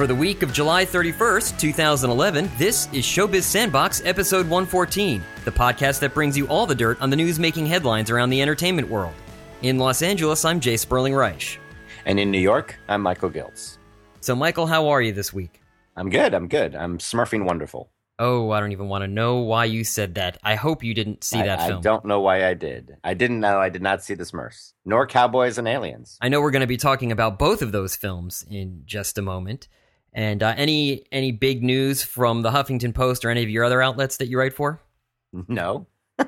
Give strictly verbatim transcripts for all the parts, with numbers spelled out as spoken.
For the week of July thirty-first, twenty eleven, this is Showbiz Sandbox, episode one fourteen, the podcast that brings you all the dirt on the news-making headlines around the entertainment world. In Los Angeles, I'm Jay Sperling Reich. And in New York, I'm Michael Giltz. So, Michael, how are you this week? I'm good, I'm good. I'm smurfing wonderful. Oh, I don't even want to know why you said that. I hope you didn't see I, that film. I don't know why I did. I didn't know. I did not see the Smurfs, nor Cowboys and Aliens. I know we're going to be talking about both of those films in just a moment. And uh, any any big news from the Huffington Post or any of your other outlets that you write for? No.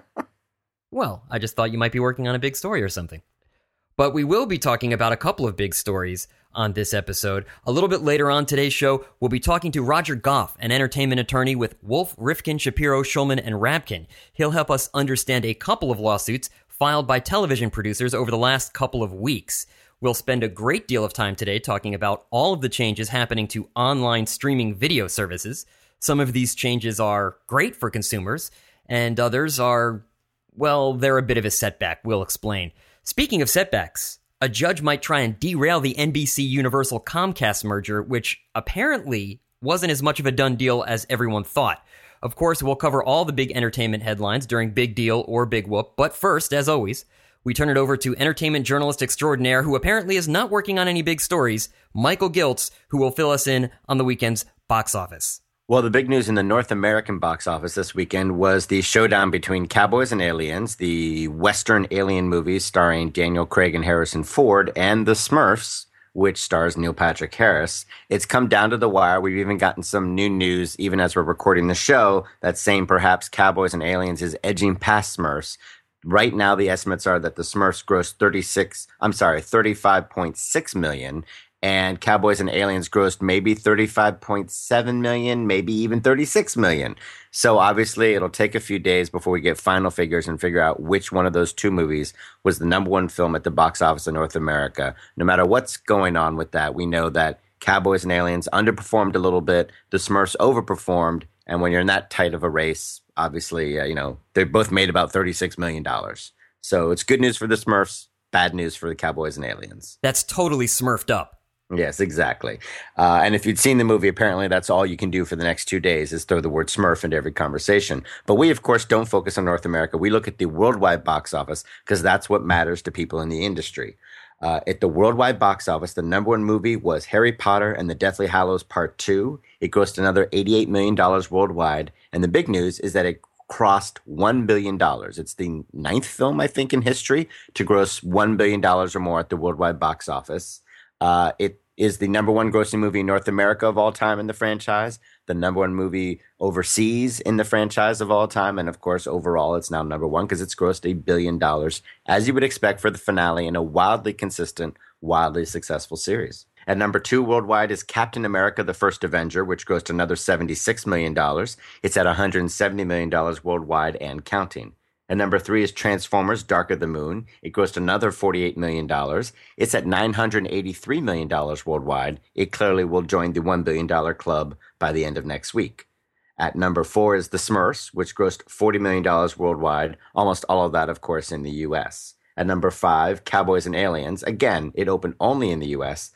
Well, I just thought you might be working on a big story or something. But we will be talking about a couple of big stories on this episode. A little bit later on today's show, we'll be talking to Roger Goff, an entertainment attorney with Wolf, Rifkin, Shapiro, Schulman, and Rabkin. He'll help us understand a couple of lawsuits filed by television producers over the last couple of weeks. We'll spend a great deal of time today talking about all of the changes happening to online streaming video services. Some of these changes are great for consumers, and others are, well, they're a bit of a setback. We'll explain. Speaking of setbacks, a judge might try and derail the N B C Universal Comcast merger, which apparently wasn't as much of a done deal as everyone thought. Of course, we'll cover all the big entertainment headlines during Big Deal or Big Whoop, but first, as always, we turn it over to entertainment journalist extraordinaire, who apparently is not working on any big stories, Michael Giltz, who will fill us in on the weekend's box office. Well, the big news in the North American box office this weekend was the showdown between Cowboys and Aliens, the Western alien movies starring Daniel Craig and Harrison Ford, and The Smurfs, which stars Neil Patrick Harris. It's come down to the wire. We've even gotten some new news, even as we're recording the show, that's saying perhaps Cowboys and Aliens is edging past Smurfs. Right now, the estimates are that the Smurfs grossed thirty-six, I'm sorry, thirty-five point six million, and Cowboys and Aliens grossed maybe thirty-five point seven million, maybe even thirty-six million. So obviously, it'll take a few days before we get final figures and figure out which one of those two movies was the number one film at the box office in North America. No matter what's going on with that, we know that Cowboys and Aliens underperformed a little bit, the Smurfs overperformed, and when you're in that tight of a race, obviously, uh, you know, they both made about thirty-six million dollars. So it's good news for the Smurfs, bad news for the Cowboys and Aliens. That's totally Smurfed up. Yes, exactly. Uh, and if you'd seen the movie, apparently that's all you can do for the next two days is throw the word Smurf into every conversation. But we, of course, don't focus on North America. We look at the worldwide box office because that's what matters to people in the industry. Uh, at the worldwide box office, the number one movie was Harry Potter and the Deathly Hallows Part two. It grossed another eighty-eight million dollars worldwide. And the big news is that it crossed one billion dollars. It's the ninth film, I think, in history to gross one billion dollars or more at the worldwide box office. Uh, it is the number one grossing movie in North America of all time in the franchise, the number one movie overseas in the franchise of all time, and of course, overall, it's now number one because it's grossed a billion dollars, as you would expect for the finale in a wildly consistent, wildly successful series. At number two worldwide is Captain America, the First Avenger, which grossed another seventy-six million dollars. It's at one hundred seventy million dollars worldwide and counting. And number three is Transformers Dark of the Moon. It grossed another forty-eight million dollars. It's at nine hundred eighty-three million dollars worldwide. It clearly will join the one billion dollars club by the end of next week. At number four is The Smurfs, which grossed forty million dollars worldwide, almost all of that, of course, in the U S. At number five, Cowboys and Aliens. Again, it opened only in the U S,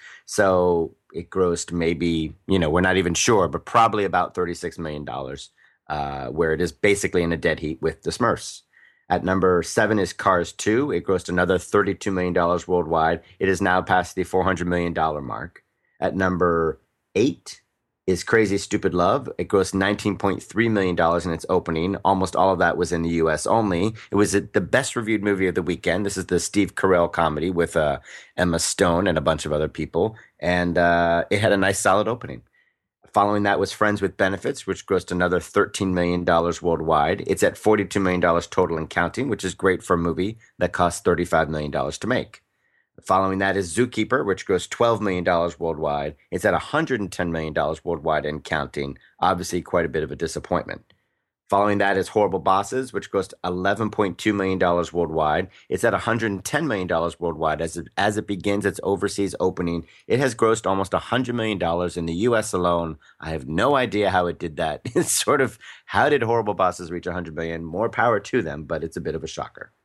so it grossed maybe, you know, we're not even sure, but probably about thirty-six million dollars, uh, where it is basically in a dead heat with The Smurfs. At number seven is Cars two. It grossed another thirty-two million dollars worldwide. It is now past the four hundred million dollars mark. At number eight is Crazy Stupid Love. It grossed nineteen point three million dollars in its opening. Almost all of that was in the U S only. It was the best reviewed movie of the weekend. This is the Steve Carell comedy with uh, Emma Stone and a bunch of other people. And uh, it had a nice solid opening. Following that was Friends with Benefits, which grossed another thirteen million dollars worldwide. It's at forty-two million dollars total and counting, which is great for a movie that cost thirty-five million dollars to make. Following that is Zookeeper, which grossed twelve million dollars worldwide. It's at one hundred ten million dollars worldwide and counting. Obviously, quite a bit of a disappointment. Following that is Horrible Bosses, which grossed eleven point two million dollars worldwide. It's at one hundred ten million dollars worldwide. As it, as it begins its overseas opening, it has grossed almost one hundred million dollars in the U S alone. I have no idea how it did that. It's sort of, how did Horrible Bosses reach one hundred million dollars? More power to them, but it's a bit of a shocker.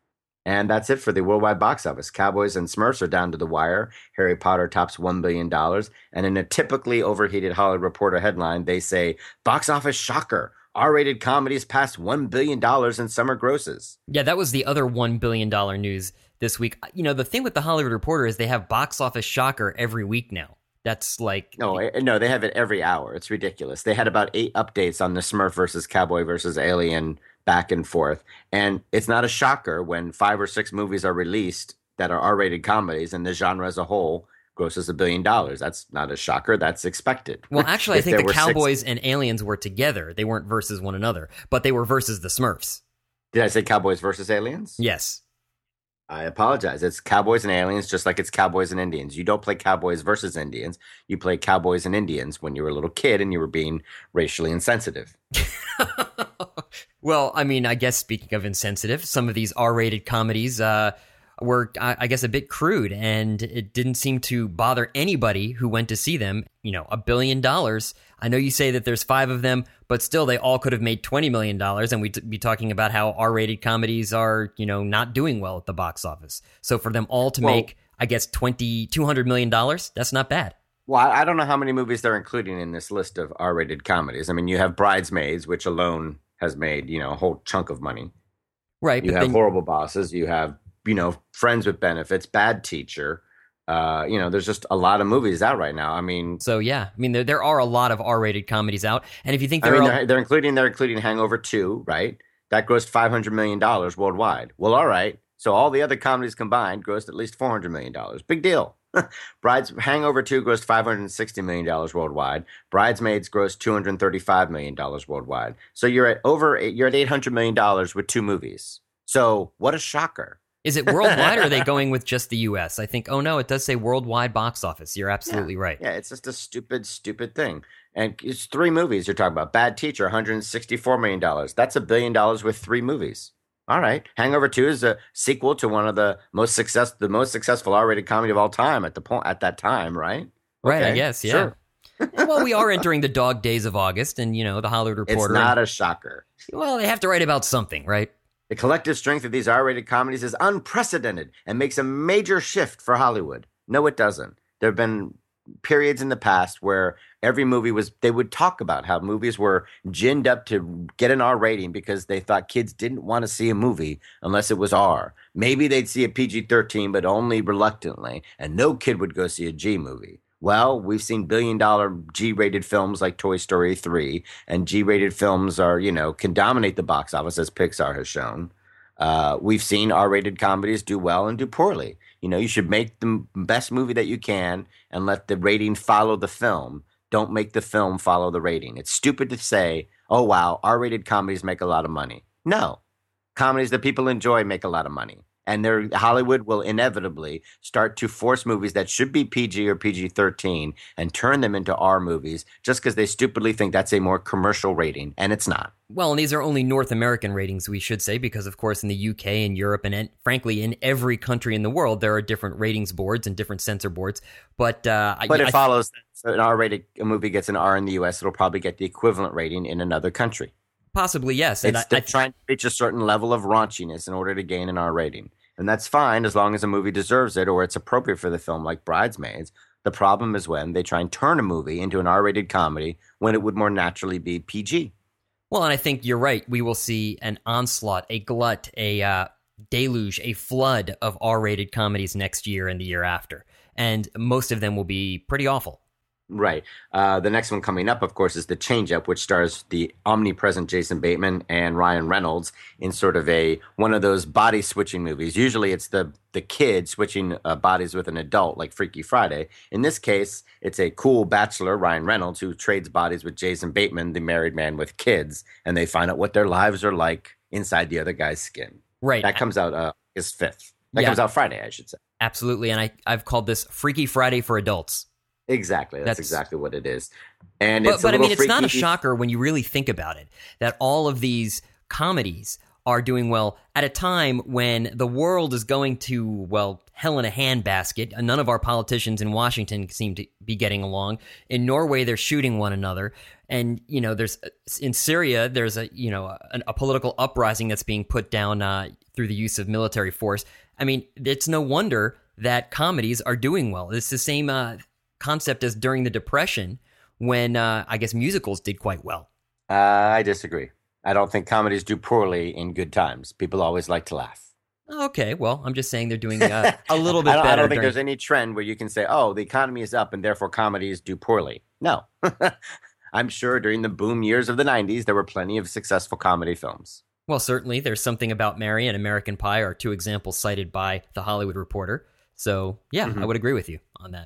And that's it for the worldwide box office. Cowboys and Smurfs are down to the wire. Harry Potter tops one billion dollars. And in a typically overheated Hollywood Reporter headline, they say, box office shocker. R-rated comedies passed one billion dollars in summer grosses. Yeah, that was the other one billion dollars news this week. You know, the thing with the Hollywood Reporter is they have box office shocker every week now. That's like... No, no, they have it every hour. It's ridiculous. They had about eight updates on the Smurf versus Cowboy versus Alien back and forth. And it's not a shocker when five or six movies are released that are R-rated comedies and the genre as a whole grosses a billion dollars. That's not a shocker. That's expected. Well, actually, I think the Cowboys six... and Aliens were together. They weren't versus one another, but they were versus the Smurfs. Did I say Cowboys versus Aliens? Yes. I apologize. It's Cowboys and Aliens, just like it's Cowboys and Indians. You don't play Cowboys versus Indians. You play Cowboys and Indians when you were a little kid and you were being racially insensitive. Well, I mean, I guess speaking of insensitive, some of these R-rated comedies uh, were, I, I guess, a bit crude, and it didn't seem to bother anybody who went to see them. You know, a billion dollars. I know you say that there's five of them, but still, they all could have made twenty million dollars, and we'd be talking about how R-rated comedies are, you know, not doing well at the box office. So for them all to well, make, I guess, twenty, two hundred million dollars, that's not bad. Well, I don't know how many movies they're including in this list of R-rated comedies. I mean, you have Bridesmaids, which alone has made, you know, a whole chunk of money. Right. You but have then, Horrible Bosses. You have, you know, Friends with Benefits, Bad Teacher. Uh, you know, there's just a lot of movies out right now. I mean, so yeah, I mean, there there are a lot of R-rated comedies out, and if you think I they're, mean, all- they're, they're including they're including Hangover two, right? That grossed five hundred million dollars worldwide. Well, all right. So all the other comedies combined grossed at least four hundred million dollars. Big deal. Brides Hangover two grossed five hundred sixty million dollars worldwide. Bridesmaids grossed two hundred thirty-five million dollars worldwide. So you're at over you're at eight hundred million dollars with two movies. So what a shocker. Is it worldwide or are they going with just the U S? I think, oh no, it does say worldwide box office. You're absolutely yeah. right. Yeah, it's just a stupid, stupid thing. And it's three movies you're talking about. Bad Teacher, one hundred sixty-four million dollars. That's a billion dollars with three movies. All right. Hangover two is a sequel to one of the most success, the most successful R-rated comedy of all time at the point at that time, right? Right, okay. I guess, yeah. Sure. Well, we are entering the dog days of August, and you know, the Hollywood Reporter. It's not and, a shocker. Well, they have to write about something, right? The collective strength of these R-rated comedies is unprecedented and makes a major shift for Hollywood. No, it doesn't. There have been periods in the past where every movie was, they would talk about how movies were ginned up to get an R rating because they thought kids didn't want to see a movie unless it was R. Maybe they'd see a P G thirteen, but only reluctantly, and no kid would go see a G movie. Well, we've seen billion-dollar G-rated films like Toy Story three, and G-rated films are, you know, can dominate the box office, as Pixar has shown. Uh, we've seen R-rated comedies do well and do poorly. You know, you should make the best movie that you can and let the rating follow the film. Don't make the film follow the rating. It's stupid to say, oh, wow, R-rated comedies make a lot of money. No. Comedies that people enjoy make a lot of money. And their Hollywood will inevitably start to force movies that should be P G or P G thirteen and turn them into R movies just because they stupidly think that's a more commercial rating, and it's not. Well, and these are only North American ratings, we should say, because, of course, in the U K and Europe and, frankly, in every country in the world, there are different ratings boards and different censor boards. But uh, but I, it I, follows that an R-rated a movie gets an R in the U S, it'll probably get the equivalent rating in another country. Possibly, yes. And it's I, I, trying to reach a certain level of raunchiness in order to gain an R rating. And that's fine as long as a movie deserves it or it's appropriate for the film, like Bridesmaids. The problem is when they try and turn a movie into an R-rated comedy when it would more naturally be P G. Well, and I think you're right. We will see an onslaught, a glut, a uh, deluge, a flood of R-rated comedies next year and the year after. And most of them will be pretty awful. Right. Uh, the next one coming up, of course, is The Change-Up, which stars the omnipresent Jason Bateman and Ryan Reynolds in sort of a one of those body-switching movies. Usually it's the, the kid switching uh, bodies with an adult, like Freaky Friday. In this case, it's a cool bachelor, Ryan Reynolds, who trades bodies with Jason Bateman, the married man with kids, and they find out what their lives are like inside the other guy's skin. Right. That comes out uh, August fifth. That yeah. comes out Friday, I should say. Absolutely, and I, I've called this Freaky Friday for adults. Exactly. That's, That's exactly what it is. And but, it's but I mean, it's freaky. not a shocker when you really think about it, that all of these comedies are doing well at a time when the world is going to, well, hell in a handbasket. None of our politicians in Washington seem to be getting along. In Norway, they're shooting one another. And, you know, there's in Syria, there's a, you know, a, a political uprising that's being put down uh, through the use of military force. I mean, it's no wonder that comedies are doing well. It's the same uh, concept as during the Depression when uh, I guess musicals did quite well. Uh, I disagree. I don't think comedies do poorly in good times. People always like to laugh. Okay, well, I'm just saying they're doing uh, a little bit I don't, better. I don't think during... there's any trend where you can say, oh, the economy is up and therefore comedies do poorly. No. I'm sure during the boom years of the nineties, there were plenty of successful comedy films. Well, certainly. There's Something About Mary and American Pie are two examples cited by The Hollywood Reporter. So, yeah, mm-hmm. I would agree with you on that.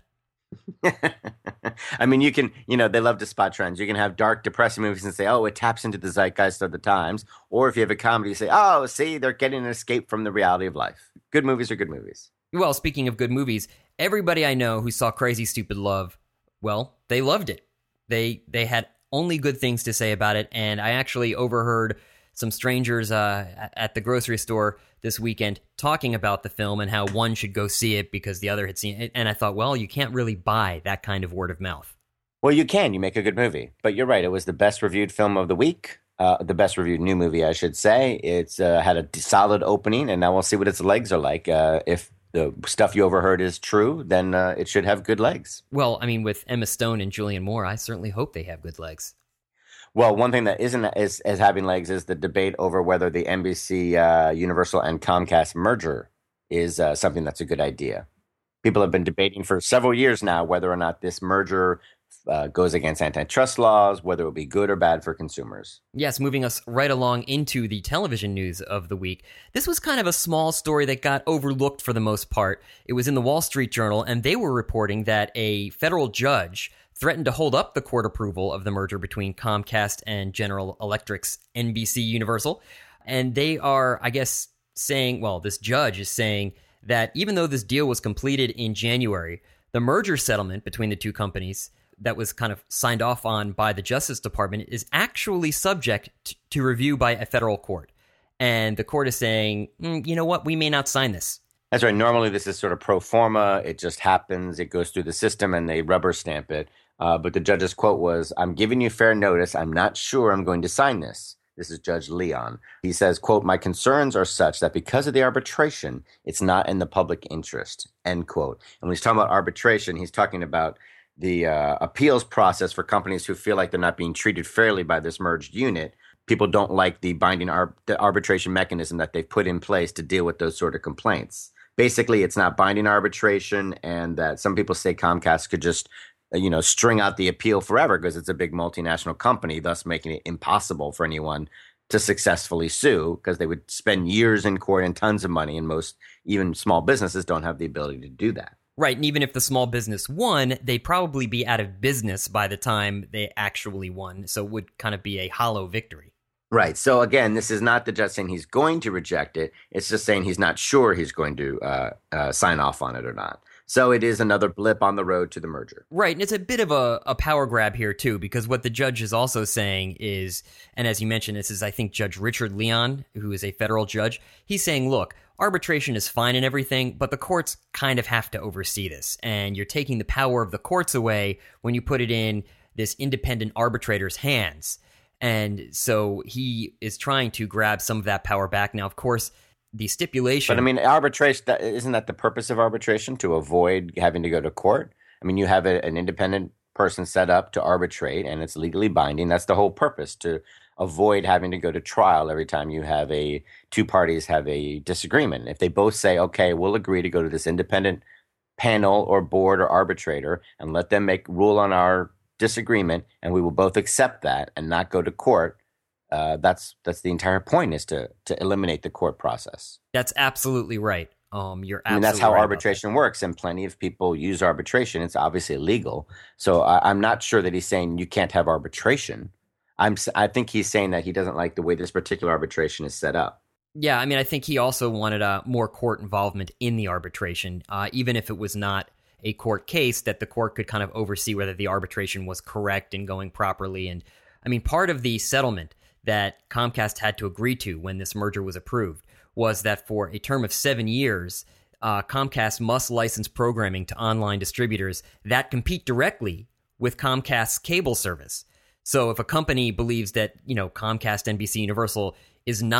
I mean, you can, you know, they love to spot trends. You can have dark, depressing movies and say, oh, it taps into the zeitgeist of the times. Or if you have a comedy, you say, oh, see, they're getting an escape from the reality of life. Good movies are good movies. Well, speaking of good movies, everybody I know who saw Crazy Stupid Love, well, they loved it. They they had only good things to say about it, and I actually overheard some strangers uh, at the grocery store this weekend talking about the film and how one should go see it because the other had seen it. And I thought, well, you can't really buy that kind of word of mouth. Well, you can. You make a good movie. But you're right. It was the best reviewed film of the week. Uh, the best reviewed new movie, I should say. It's uh, had a solid opening, and now we'll see what its legs are like. Uh, if the stuff you overheard is true, then uh, it should have good legs. Well, I mean, with Emma Stone and Julianne Moore, I certainly hope they have good legs. Well, one thing that isn't as, as having legs is the debate over whether the N B C, uh, Universal, and Comcast merger is uh, something that's a good idea. People have been debating for several years now whether or not this merger uh, goes against antitrust laws, whether it would be good or bad for consumers. Yes, moving us right along into the television news of the week. This was kind of a small story that got overlooked for the most part. It was in the Wall Street Journal, and they were reporting that a federal judge threatened to hold up the court approval of the merger between Comcast and General Electric's N B C Universal. And they are, I guess, saying, well, this judge is saying that even though this deal was completed in January, the merger settlement between the two companies that was kind of signed off on by the Justice Department is actually subject t- to review by a federal court. And the court is saying, mm, you know what, we may not sign this. That's right. Normally, this is sort of pro forma. It just happens. It goes through the system and they rubber stamp it. Uh, but the judge's quote was, I'm giving you fair notice. I'm not sure I'm going to sign this. This is Judge Leon. He says, quote, my concerns are such that because of the arbitration, it's not in the public interest, end quote. And when he's talking about arbitration, he's talking about the uh, appeals process for companies who feel like they're not being treated fairly by this merged unit. People don't like the binding ar- the arbitration mechanism that they've put in place to deal with those sort of complaints. Basically, it's not binding arbitration, and that some people say Comcast could just you know, string out the appeal forever because it's a big multinational company, thus making it impossible for anyone to successfully sue because they would spend years in court and tons of money, and most, even small businesses, don't have the ability to do that. Right, and even if the small business won, they'd probably be out of business by the time they actually won, so it would kind of be a hollow victory. Right, so again, this is not the judge saying he's going to reject it, it's just saying he's not sure he's going to uh, uh, sign off on it or not. So it is another blip on the road to the merger. Right, and it's a bit of a, a power grab here, too, because what the judge is also saying is, and as you mentioned, this is, I think, Judge Richard Leon, who is a federal judge. He's saying, look, arbitration is fine and everything, but the courts kind of have to oversee this, and you're taking the power of the courts away when you put it in this independent arbitrator's hands. And so he is trying to grab some of that power back. Now, of course, the stipulation. But I mean, arbitration, that, isn't that the purpose of arbitration, to avoid having to go to court? I mean, you have a, an independent person set up to arbitrate and it's legally binding. That's the whole purpose, to avoid having to go to trial every time you have a two parties have a disagreement. If they both say, okay, we'll agree to go to this independent panel or board or arbitrator and let them make rule on our disagreement, and we will both accept that and not go to court. Uh, that's that's the entire point, is to to eliminate the court process. That's absolutely right. Um, you're absolutely I mean, that's how right arbitration works, and plenty of people use arbitration. It's obviously illegal. So I, I'm not sure that he's saying you can't have arbitration. I'm I think he's saying that he doesn't like the way this particular arbitration is set up. Yeah, I mean, I think he also wanted uh, more court involvement in the arbitration, uh, even if it was not a court case, that the court could kind of oversee whether the arbitration was correct and going properly. And I mean, part of the settlement that Comcast had to agree to when this merger was approved was that for a term of seven years, uh, Comcast must license programming to online distributors that compete directly with Comcast's cable service. So if a company believes that, you know, Comcast, N B C Universal is not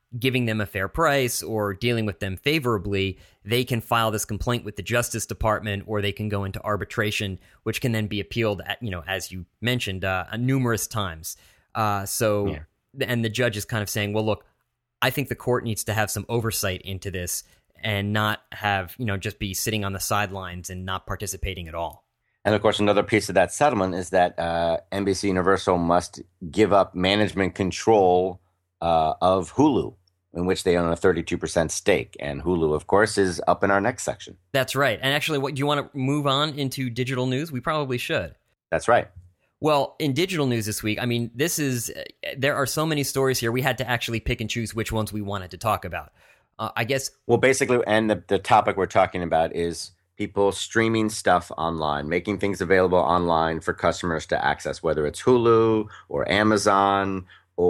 giving them a fair price or dealing with them favorably, they can file this complaint with the Justice Department, or they can go into arbitration, which can then be appealed at, you know, as you mentioned, uh, numerous times. Uh, so, yeah. And the judge is kind of saying, well, look, I think the court needs to have some oversight into this and not have, you know, just be sitting on the sidelines and not participating at all. And of course, another piece of that settlement is that uh, N B C Universal must give up management control uh, of Hulu, in which they own a thirty-two percent stake. And Hulu, of course, is up in our next section. That's right. And actually, what do you want to move on into digital news? We probably should. That's right. Well, in digital news this week, I mean, this is, there are so many stories here. We had to actually pick and choose which ones we wanted to talk about. Uh, I guess. Well, basically, and the, the topic we're talking about is people streaming stuff online, making things available online for customers to access, whether it's Hulu or Amazon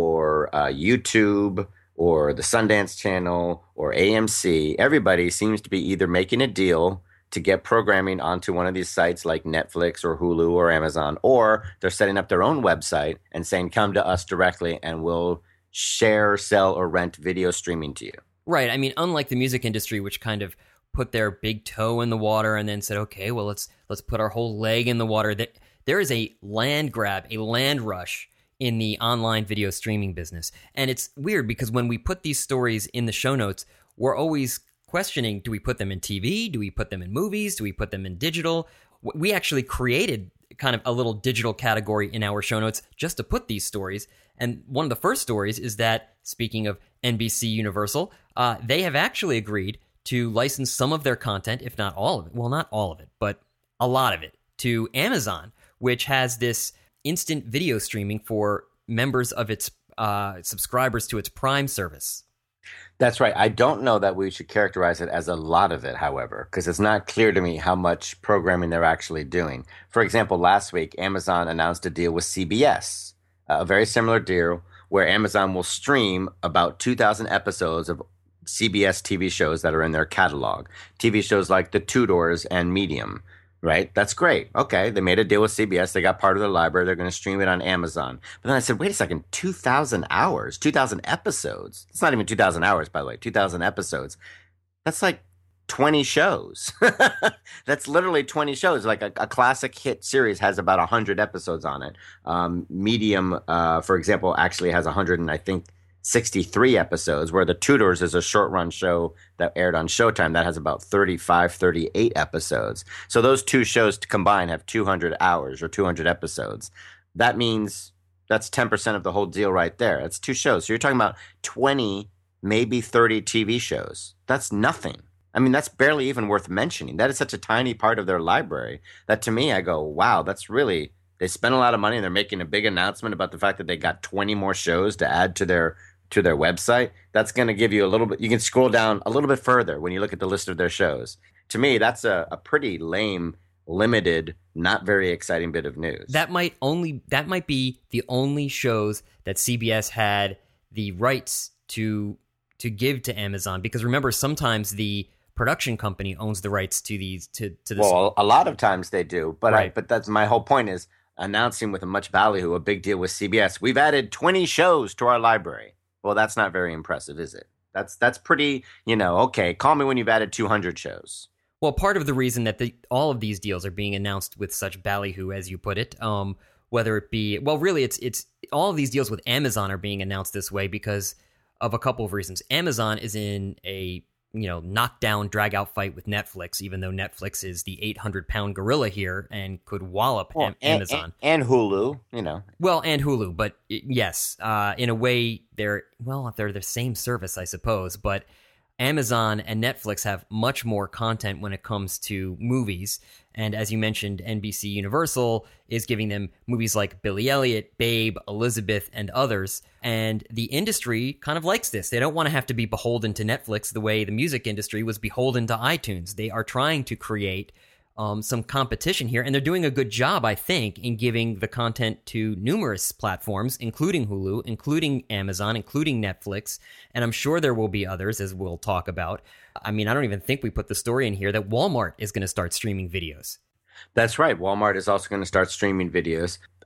or uh, YouTube or the Sundance Channel or A M C. Everybody seems to be either making a deal to get programming onto one of these sites like Netflix or Hulu or Amazon, or they're setting up their own website and saying, come to us directly and we'll share, sell, or rent video streaming to you. Right. I mean, unlike the music industry, which kind of put their big toe in the water and then said, okay, well, let's let's put our whole leg in the water. That there is a land grab, a land rush in the online video streaming business. And it's weird because when we put these stories in the show notes, we're always questioning, do we put them in T V? Do we put them in movies? Do we put them in digital? We actually created kind of a little digital category in our show notes just to put these stories. And one of the first stories is that, speaking of N B C Universal, uh, they have actually agreed to license some of their content, if not all of it, well, not all of it, but a lot of it, to Amazon, which has this instant video streaming for members of its uh, subscribers to its Prime service. That's right. I don't know that we should characterize it as a lot of it, however, because it's not clear to me how much programming they're actually doing. For example, last week, Amazon announced a deal with C B S, a very similar deal where Amazon will stream about two thousand episodes of C B S T V shows that are in their catalog. T V shows like The Tudors and Medium, right? That's great. Okay, they made a deal with C B S. They got part of their library. They're going to stream it on Amazon. But then I said, wait a second, two thousand hours, two thousand episodes. It's not even two thousand hours, by the way, two thousand episodes. That's like twenty shows. That's literally twenty shows. Like a, a classic hit series has about one hundred episodes on it. Um, Medium, uh, for example, actually has one hundred, and I think sixty-three episodes, where The Tudors is a short-run show that aired on Showtime that has about thirty-five, thirty-eight episodes. So those two shows combined have two hundred hours or two hundred episodes. That means that's ten percent of the whole deal right there. That's two shows. So you're talking about twenty, maybe thirty T V shows. That's nothing. I mean, that's barely even worth mentioning. That is such a tiny part of their library that, to me, I go, wow, that's really, they spent a lot of money and they're making a big announcement about the fact that they got twenty more shows to add to their to their website. That's going to give you a little bit, you can scroll down a little bit further when you look at the list of their shows. To me, that's a, a pretty lame, limited, not very exciting bit of news. That might only, that might be the only shows that C B S had the rights to to give to Amazon, because remember, sometimes the production company owns the rights to these to to this. Well, a lot of times they do, but right. I, but that's my whole point is announcing with a much ballyhoo a big deal with C B S. We've added twenty shows to our library. Well, that's not very impressive, is it? That's that's pretty, you know, okay, call me when you've added two hundred shows. Well, part of the reason that the, all of these deals are being announced with such ballyhoo, as you put it, um, whether it be, well, really, it's it's all of these deals with Amazon are being announced this way because of a couple of reasons. Amazon is in a, you know, knockdown, drag-out fight with Netflix, even though Netflix is the eight hundred pound gorilla here and could wallop well, Am- and, Amazon. And, and Hulu, you know. Well, and Hulu, but yes, uh, in a way, they're, well, they're the same service, I suppose, but Amazon and Netflix have much more content when it comes to movies. And as you mentioned, N B C Universal is giving them movies like Billy Elliot, Babe, Elizabeth, and others. And the industry kind of likes this. They don't want to have to be beholden to Netflix the way the music industry was beholden to iTunes. They are trying to create um, some competition here, and they're doing a good job, I think, in giving the content to numerous platforms, including Hulu, including Amazon, including Netflix, and I'm sure there will be others, as we'll talk about. I mean, I don't even think we put the story in here that Walmart is going to start streaming videos. That's right. Walmart is also going to start streaming videos.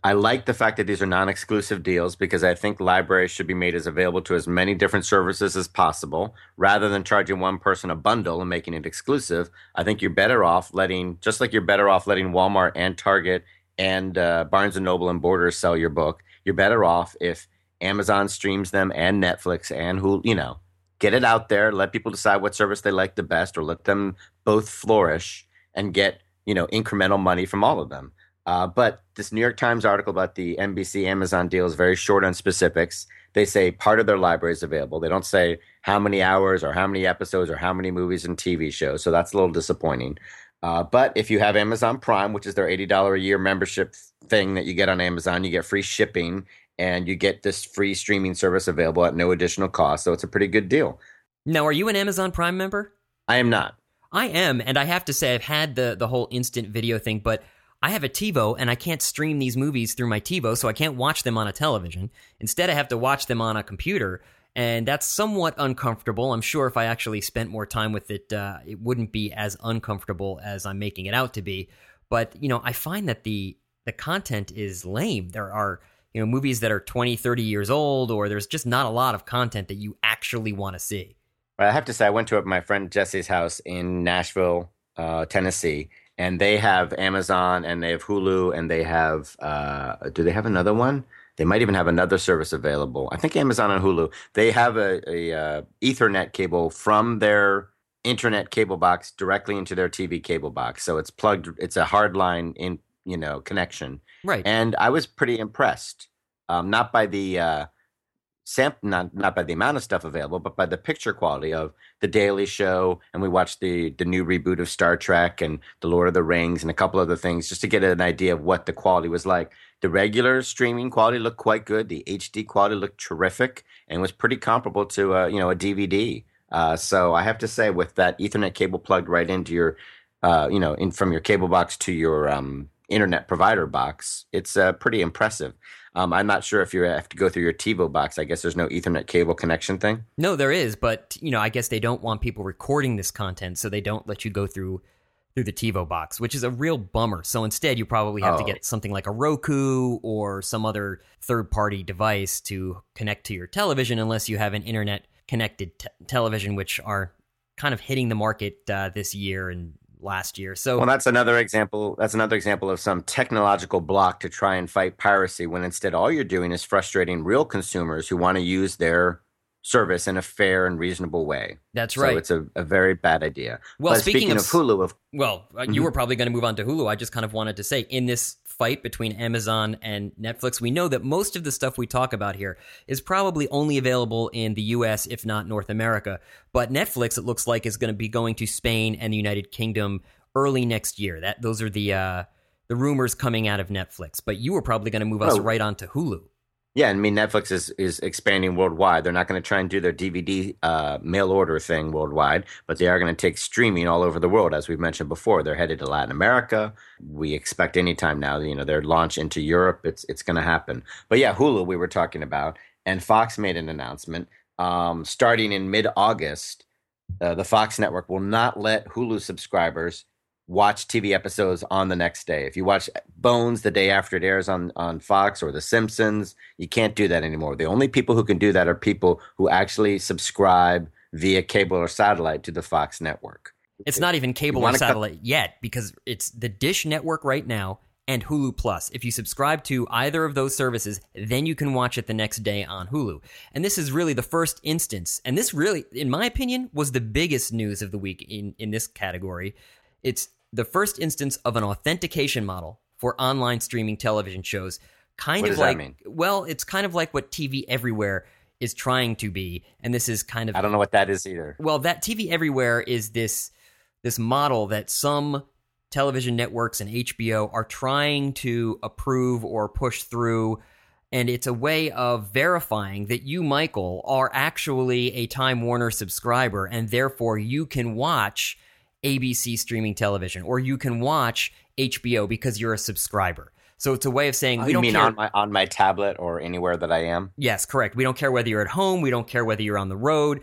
I like the fact that these are non-exclusive deals because I think libraries should be made as available to as many different services as possible rather than charging one person a bundle and making it exclusive. I think you're better off letting, just like you're better off letting Walmart and Target and uh, Barnes and Noble and Borders sell your book. You're better off if Amazon streams them and Netflix and who, you know, get it out there, let people decide what service they like the best or let them both flourish and get, you know, incremental money from all of them. Uh, but this New York Times article about the N B C Amazon deal is very short on specifics. They say part of their library is available. They don't say how many hours or how many episodes or how many movies and T V shows. So that's a little disappointing. Uh, but if you have Amazon Prime, which is their eighty dollars a year membership thing that you get on Amazon, you get free shipping and you get this free streaming service available at no additional cost. So it's a pretty good deal. Now, are you an Amazon Prime member? I am not. I am. And I have to say I've had the, the whole instant video thing, but I have a TiVo, and I can't stream these movies through my TiVo, so I can't watch them on a television. Instead, I have to watch them on a computer, and that's somewhat uncomfortable. I'm sure if I actually spent more time with it, uh, it wouldn't be as uncomfortable as I'm making it out to be. But, you know, I find that the the content is lame. There are, you know, movies that are twenty, thirty years old, or there's just not a lot of content that you actually want to see. I have to say, I went to my friend Jesse's house in Nashville, uh, Tennessee, and they have Amazon and they have Hulu and they have, uh, do they have another one? They might even have another service available. I think Amazon and Hulu, they have a, a uh, Ethernet cable from their internet cable box directly into their T V cable box. So it's plugged, it's a hardline in, you know, connection. Right. And I was pretty impressed, um, not by the, uh, Sam, not not by the amount of stuff available, but by the picture quality of The Daily Show, and we watched the the new reboot of Star Trek and The Lord of the Rings and a couple other things just to get an idea of what the quality was like. The regular streaming quality looked quite good. The H D quality looked terrific and was pretty comparable to uh, you know a D V D. Uh, so I have to say, with that Ethernet cable plugged right into your, uh, you know, in from your cable box to your um, internet provider box, it's uh, pretty impressive. Um, I'm not sure if you have to go through your TiVo box. I guess there's no Ethernet cable connection thing. No, there is, but you know, I guess they don't want people recording this content, so they don't let you go through through the TiVo box, which is a real bummer. So instead, you probably have oh. to get something like a Roku or some other third-party device to connect to your television, unless you have an internet-connected t- television, which are kind of hitting the market uh, this year and last year. So well, that's another example. That's another example of some technological block to try and fight piracy, when instead all you're doing is frustrating real consumers who want to use their service in a fair and reasonable way. That's right. So it's a, a very bad idea. Well, but speaking, speaking of, of Hulu, of well, mm-hmm. you were probably going to move on to Hulu. I just kind of wanted to say, in this fight between Amazon and Netflix, we know that most of the stuff we talk about here is probably only available in the U S, if not North America. But Netflix, it looks like, is going to be going to Spain and the United Kingdom early next year. That those are the uh, the rumors coming out of Netflix. But you were probably going to move us oh. right on to Hulu. Yeah, I mean, Netflix is, is expanding worldwide. They're not going to try and do their D V D uh, mail order thing worldwide, but they are going to take streaming all over the world. As we've mentioned before, they're headed to Latin America. We expect any time now, you know, their launch into Europe, it's it's going to happen. But yeah, Hulu we were talking about, and Fox made an announcement. Um, starting in mid-August, uh, the Fox network will not let Hulu subscribers watch T V episodes on the next day. If you watch Bones the day after it airs on, on Fox, or The Simpsons, you can't do that anymore. The only people who can do that are people who actually subscribe via cable or satellite to the Fox network. It's not even cable or satellite cut- yet, because it's the Dish Network right now and Hulu Plus. If you subscribe to either of those services, then you can watch it the next day on Hulu. And this is really the first instance, and this really, in my opinion, was the biggest news of the week in, in this category. It's the first instance of an authentication model for online streaming television shows. Kind what of does like, that mean? Well, it's kind of like what T V Everywhere is trying to be. And this is kind of, I don't know what that is either. Well, that T V Everywhere is this, this model that some television networks and H B O are trying to approve or push through. And it's a way of verifying that you, Michael, are actually a Time Warner subscriber, and therefore you can watch A B C streaming television, or you can watch H B O because you're a subscriber. So it's a way of saying, oh, we you don't mean care on my on my tablet or anywhere that I am? Yes, correct. We don't care whether you're at home. We don't care whether you're on the road.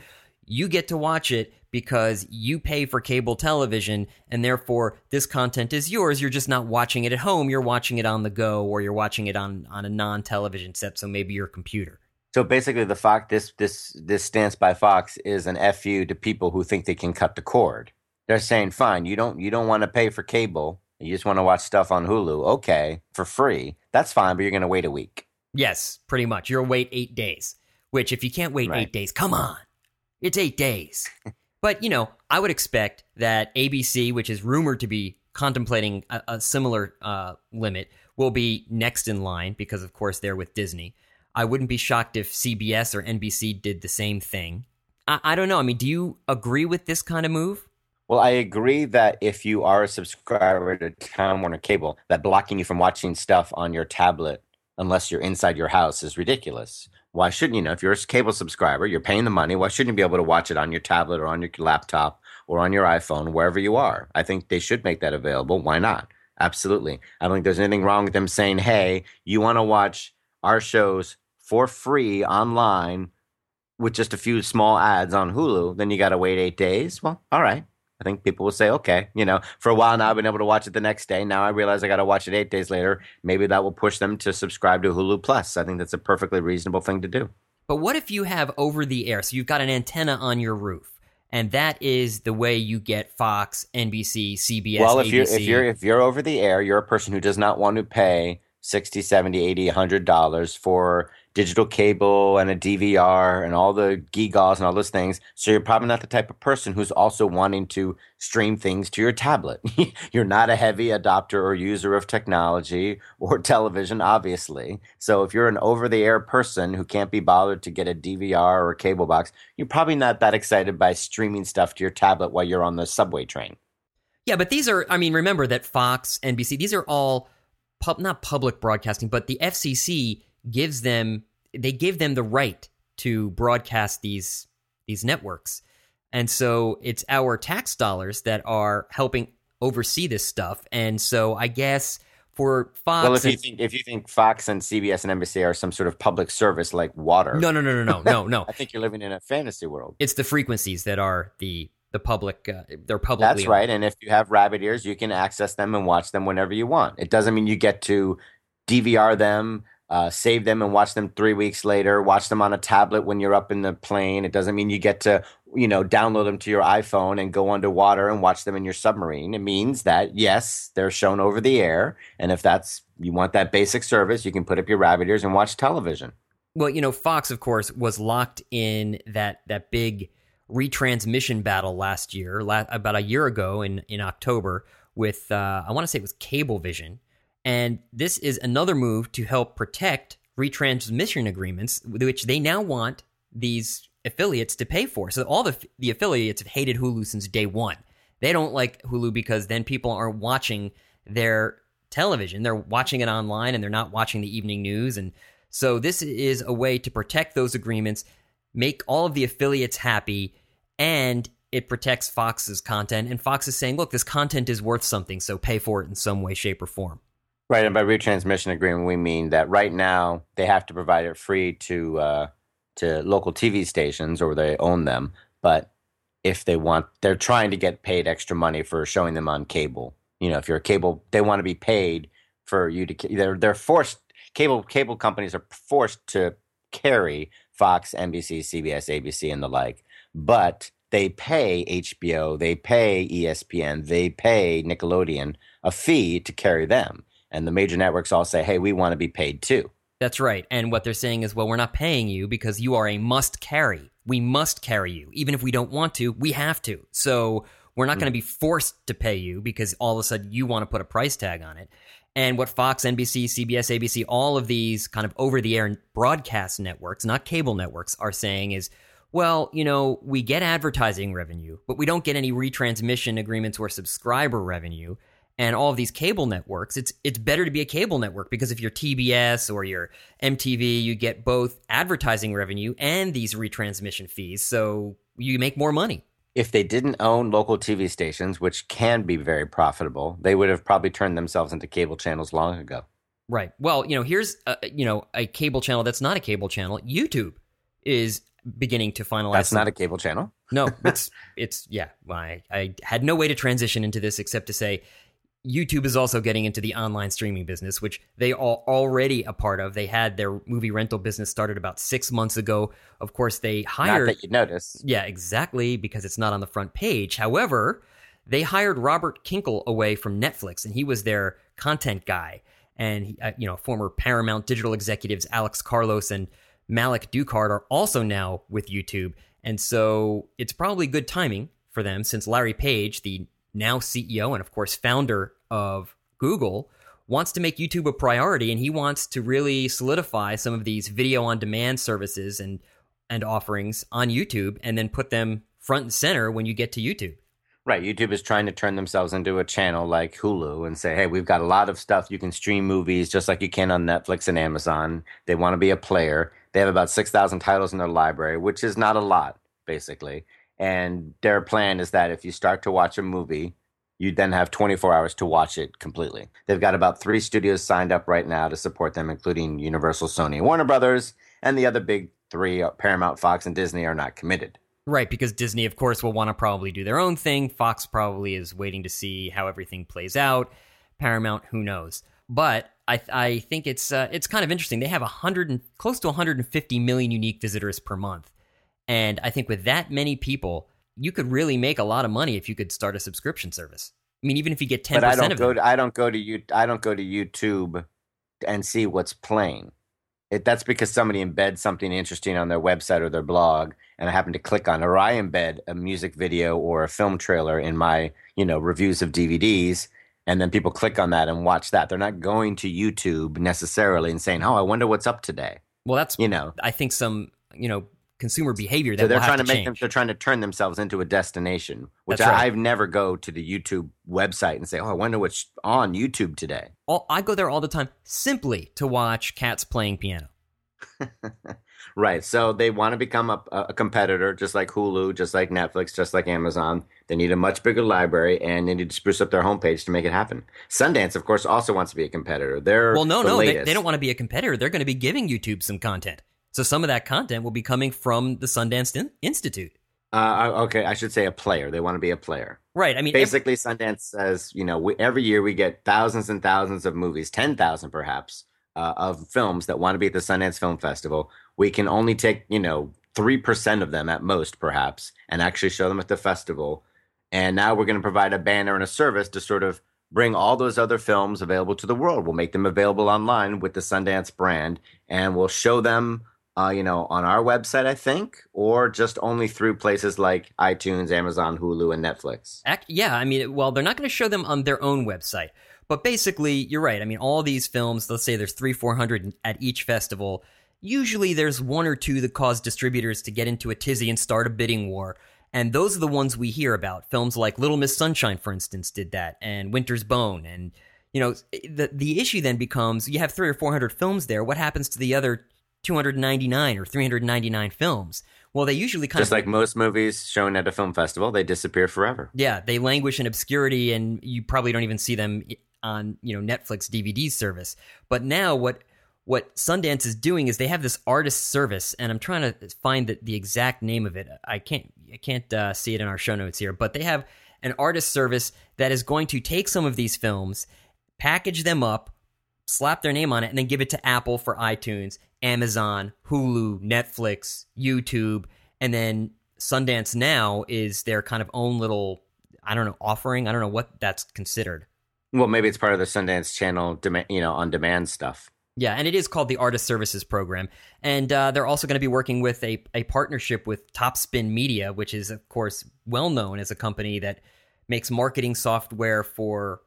You get to watch it because you pay for cable television, and therefore this content is yours. You're just not watching it at home. You're watching it on the go, or you're watching it on, on a non-television set, so maybe your computer. So basically, the Fox this this this stance by Fox is an F U to people who think they can cut the cord. They're saying, fine, you don't you don't want to pay for cable. You just want to watch stuff on Hulu. Okay, for free. That's fine, but you're going to wait a week. Yes, pretty much. You'll wait eight days, which if you can't wait Right. eight days, come on. It's eight days. But, you know, I would expect that A B C, which is rumored to be contemplating a, a similar uh, limit, will be next in line because, of course, they're with Disney. I wouldn't be shocked if C B S or N B C did the same thing. I, I don't know. I mean, do you agree with this kind of move? Well, I agree that if you are a subscriber to Time Warner Cable, that blocking you from watching stuff on your tablet unless you're inside your house is ridiculous. Why shouldn't you know? If you're a cable subscriber, you're paying the money. Why shouldn't you be able to watch it on your tablet or on your laptop or on your iPhone, wherever you are? I think they should make that available. Why not? Absolutely. I don't think there's anything wrong with them saying, hey, you want to watch our shows for free online with just a few small ads on Hulu, then you got to wait eight days. Well, all right. I think people will say, okay, you know, for a while now I've been able to watch it the next day. Now I realize I got to watch it eight days later. Maybe that will push them to subscribe to Hulu Plus. I think that's a perfectly reasonable thing to do. But what if you have over the air? So you've got an antenna on your roof, and that is the way you get Fox, N B C, C B S, Well, if A B C. you're if you're if you're over the air, you're a person who does not want to pay sixty, seventy, eighty, one hundred dollars for digital cable and a D V R and all the gewgaws and all those things. So you're probably not the type of person who's also wanting to stream things to your tablet. You're not a heavy adopter or user of technology or television, obviously. So if you're an over-the-air person who can't be bothered to get a D V R or a cable box, you're probably not that excited by streaming stuff to your tablet while you're on the subway train. Yeah, but these are, I mean, remember that Fox, N B C, these are all, pub, not public broadcasting, but the F C C gives them, they give them the right to broadcast these these networks. And so it's our tax dollars that are helping oversee this stuff. And so I guess for Fox... Well, if you and, think if you think Fox and C B S and N B C are some sort of public service like water... No, no, no, no, no, no, no. I think you're living in a fantasy world. It's the frequencies that are the the public, uh, they're publicly That's right. And if you have rabbit ears, you can access them and watch them whenever you want. It doesn't mean you get to D V R them, uh, save them and watch them three weeks later, watch them on a tablet when you're up in the plane. It doesn't mean you get to, you know, download them to your iPhone and go underwater and watch them in your submarine. It means that, yes, they're shown over the air. And if that's, you want that basic service, you can put up your rabbit ears and watch television. Well, you know, Fox, of course, was locked in that that big retransmission battle last year, la- about a year ago in, in October with, uh, I want to say it was Cablevision. And this is another move to help protect retransmission agreements, which they now want these affiliates to pay for. So all the the affiliates have hated Hulu since day one. They don't like Hulu because then people are watching their television. They're watching it online and they're not watching the evening news. And so this is a way to protect those agreements, make all of the affiliates happy, and it protects Fox's content. And Fox is saying, look, this content is worth something, so pay for it in some way, shape, or form. Right, and by retransmission agreement, we mean that right now they have to provide it free to uh, to local T V stations, or they own them. But if they want, they're trying to get paid extra money for showing them on cable. You know, if you're a cable, they want to be paid for you to. They're they're forced. Cable cable companies are forced to carry Fox, N B C, C B S, A B C, and the like. But they pay H B O, they pay E S P N, they pay Nickelodeon a fee to carry them. And the major networks all say, hey, we want to be paid too. That's right. And what they're saying is, well, we're not paying you because you are a must carry. We must carry you. Even if we don't want to, we have to. So we're not mm-hmm. going to be forced to pay you because all of a sudden you want to put a price tag on it. And what Fox, N B C, C B S, A B C, all of these kind of over-the-air broadcast networks, not cable networks, are saying is, well, you know, we get advertising revenue, but we don't get any retransmission agreements or subscriber revenue. And all of these cable networks, it's it's better to be a cable network because if you're T B S or you're M T V, you get both advertising revenue and these retransmission fees, so you make more money. If they didn't own local T V stations, which can be very profitable, they would have probably turned themselves into cable channels long ago. Right. Well, you know, here's a, you know a cable channel that's not a cable channel. YouTube is beginning to finalize. That's some, not a cable channel. No, it's it's yeah. Well, I, I had no way to transition into this except to say YouTube is also getting into the online streaming business, which they are already a part of. They had their movie rental business started about six months ago. Of course, they hired. Not that you'd notice. Yeah, exactly, because it's not on the front page. However, they hired Robert Kinkle away from Netflix, and he was their content guy. And he, uh, you know, former Paramount digital executives Alex Carlos and Malik Ducard are also now with YouTube. And so it's probably good timing for them, since Larry Page, the now C E O and, of course, founder of Google, wants to make YouTube a priority, and he wants to really solidify some of these video-on-demand services and and offerings on YouTube and then put them front and center when you get to YouTube. Right. YouTube is trying to turn themselves into a channel like Hulu and say, hey, we've got a lot of stuff. You can stream movies just like you can on Netflix and Amazon. They want to be a player. They have about six thousand titles in their library, which is not a lot, basically. And their plan is that if you start to watch a movie, you then have twenty-four hours to watch it completely. They've got about three studios signed up right now to support them, including Universal, Sony, and Warner Brothers. And the other big three, Paramount, Fox, and Disney, are not committed. Right, because Disney, of course, will want to probably do their own thing. Fox probably is waiting to see how everything plays out. Paramount, who knows? But I I think it's uh, it's kind of interesting. They have a hundred and close to one hundred fifty million unique visitors per month, and I think with that many people, you could really make a lot of money if you could start a subscription service. I mean, even if you get ten percent but I don't of go it. To, I don't go to you. I don't go to YouTube and see what's playing. It, that's because somebody embeds something interesting on their website or their blog, and I happen to click on it, or I embed a music video or a film trailer in my, you know, reviews of D V Ds, and then people click on that and watch that. They're not going to YouTube necessarily and saying, "Oh, I wonder what's up today." Well, that's you know, I think some you know consumer behavior that so they're will trying have to, to make change. them. They're trying to turn themselves into a destination, which That's right. I, I've never go to the YouTube website and say, "Oh, I wonder what's on YouTube today." All, I go there all the time simply to watch cats playing piano. Right. So they want to become a, a competitor, just like Hulu, just like Netflix, just like Amazon. They need a much bigger library, and they need to spruce up their homepage to make it happen. Sundance, of course, also wants to be a competitor. They're well, no, the no, they, latest. they don't want to be a competitor. They're going to be giving YouTube some content. So some of that content will be coming from the Sundance In- Institute. Uh, okay, I should say a player. They want to be a player. Right. I mean, basically, every- Sundance says, you know, we, every year we get thousands and thousands of movies, ten thousand perhaps, uh, of films that want to be at the Sundance Film Festival. We can only take, you know, three percent of them at most, perhaps, and actually show them at the festival. And now we're going to provide a banner and a service to sort of bring all those other films available to the world. We'll make them available online with the Sundance brand, and we'll show them, uh, you know, on our website, I think, or just only through places like iTunes, Amazon, Hulu, and Netflix. Act, yeah, I mean, well, they're not going to show them on their own website. But basically, you're right. I mean, all these films, let's say there's three, four hundred at each festival. Usually there's one or two that cause distributors to get into a tizzy and start a bidding war. And those are the ones we hear about. Films like Little Miss Sunshine, for instance, did that, and Winter's Bone. And, you know, the the issue then becomes, you have three or four hundred films there. What happens to the other two hundred ninety-nine or three hundred ninety-nine films? Well, they usually kind Just of... like most movies shown at a film festival, they disappear forever. Yeah, they languish in obscurity, and you probably don't even see them on, you know, Netflix D V D service. But now what... What Sundance is doing is they have this artist service, and I'm trying to find the, the exact name of it. I can't I can't uh, see it in our show notes here, but they have an artist service that is going to take some of these films, package them up, slap their name on it, and then give it to Apple for iTunes, Amazon, Hulu, Netflix, YouTube, and then Sundance Now is their kind of own little, I don't know, offering. I don't know what that's considered. Well, maybe it's part of the Sundance Channel, dema- you know, on demand stuff. Yeah, and it is called the Artist Services Program. And uh, they're also going to be working with a, a partnership with Topspin Media, which is, of course, well known as a company that makes marketing software for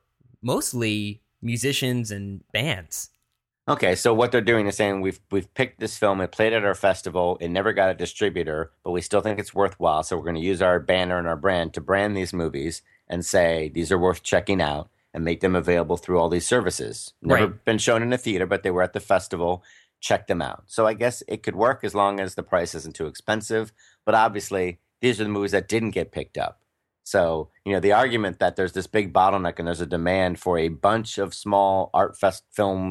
mostly musicians and bands. Okay, so what they're doing is saying we've we've picked this film, it played at our festival, it never got a distributor, but we still think it's worthwhile, so we're going to use our banner and our brand to brand these movies and say these are worth checking out, and make them available through all these services. Never Right. been shown in a theater, but they were at the festival. Check them out. So I guess it could work as long as the price isn't too expensive. But obviously, these are the movies that didn't get picked up. So, you know, the argument that there's this big bottleneck and there's a demand for a bunch of small art fest films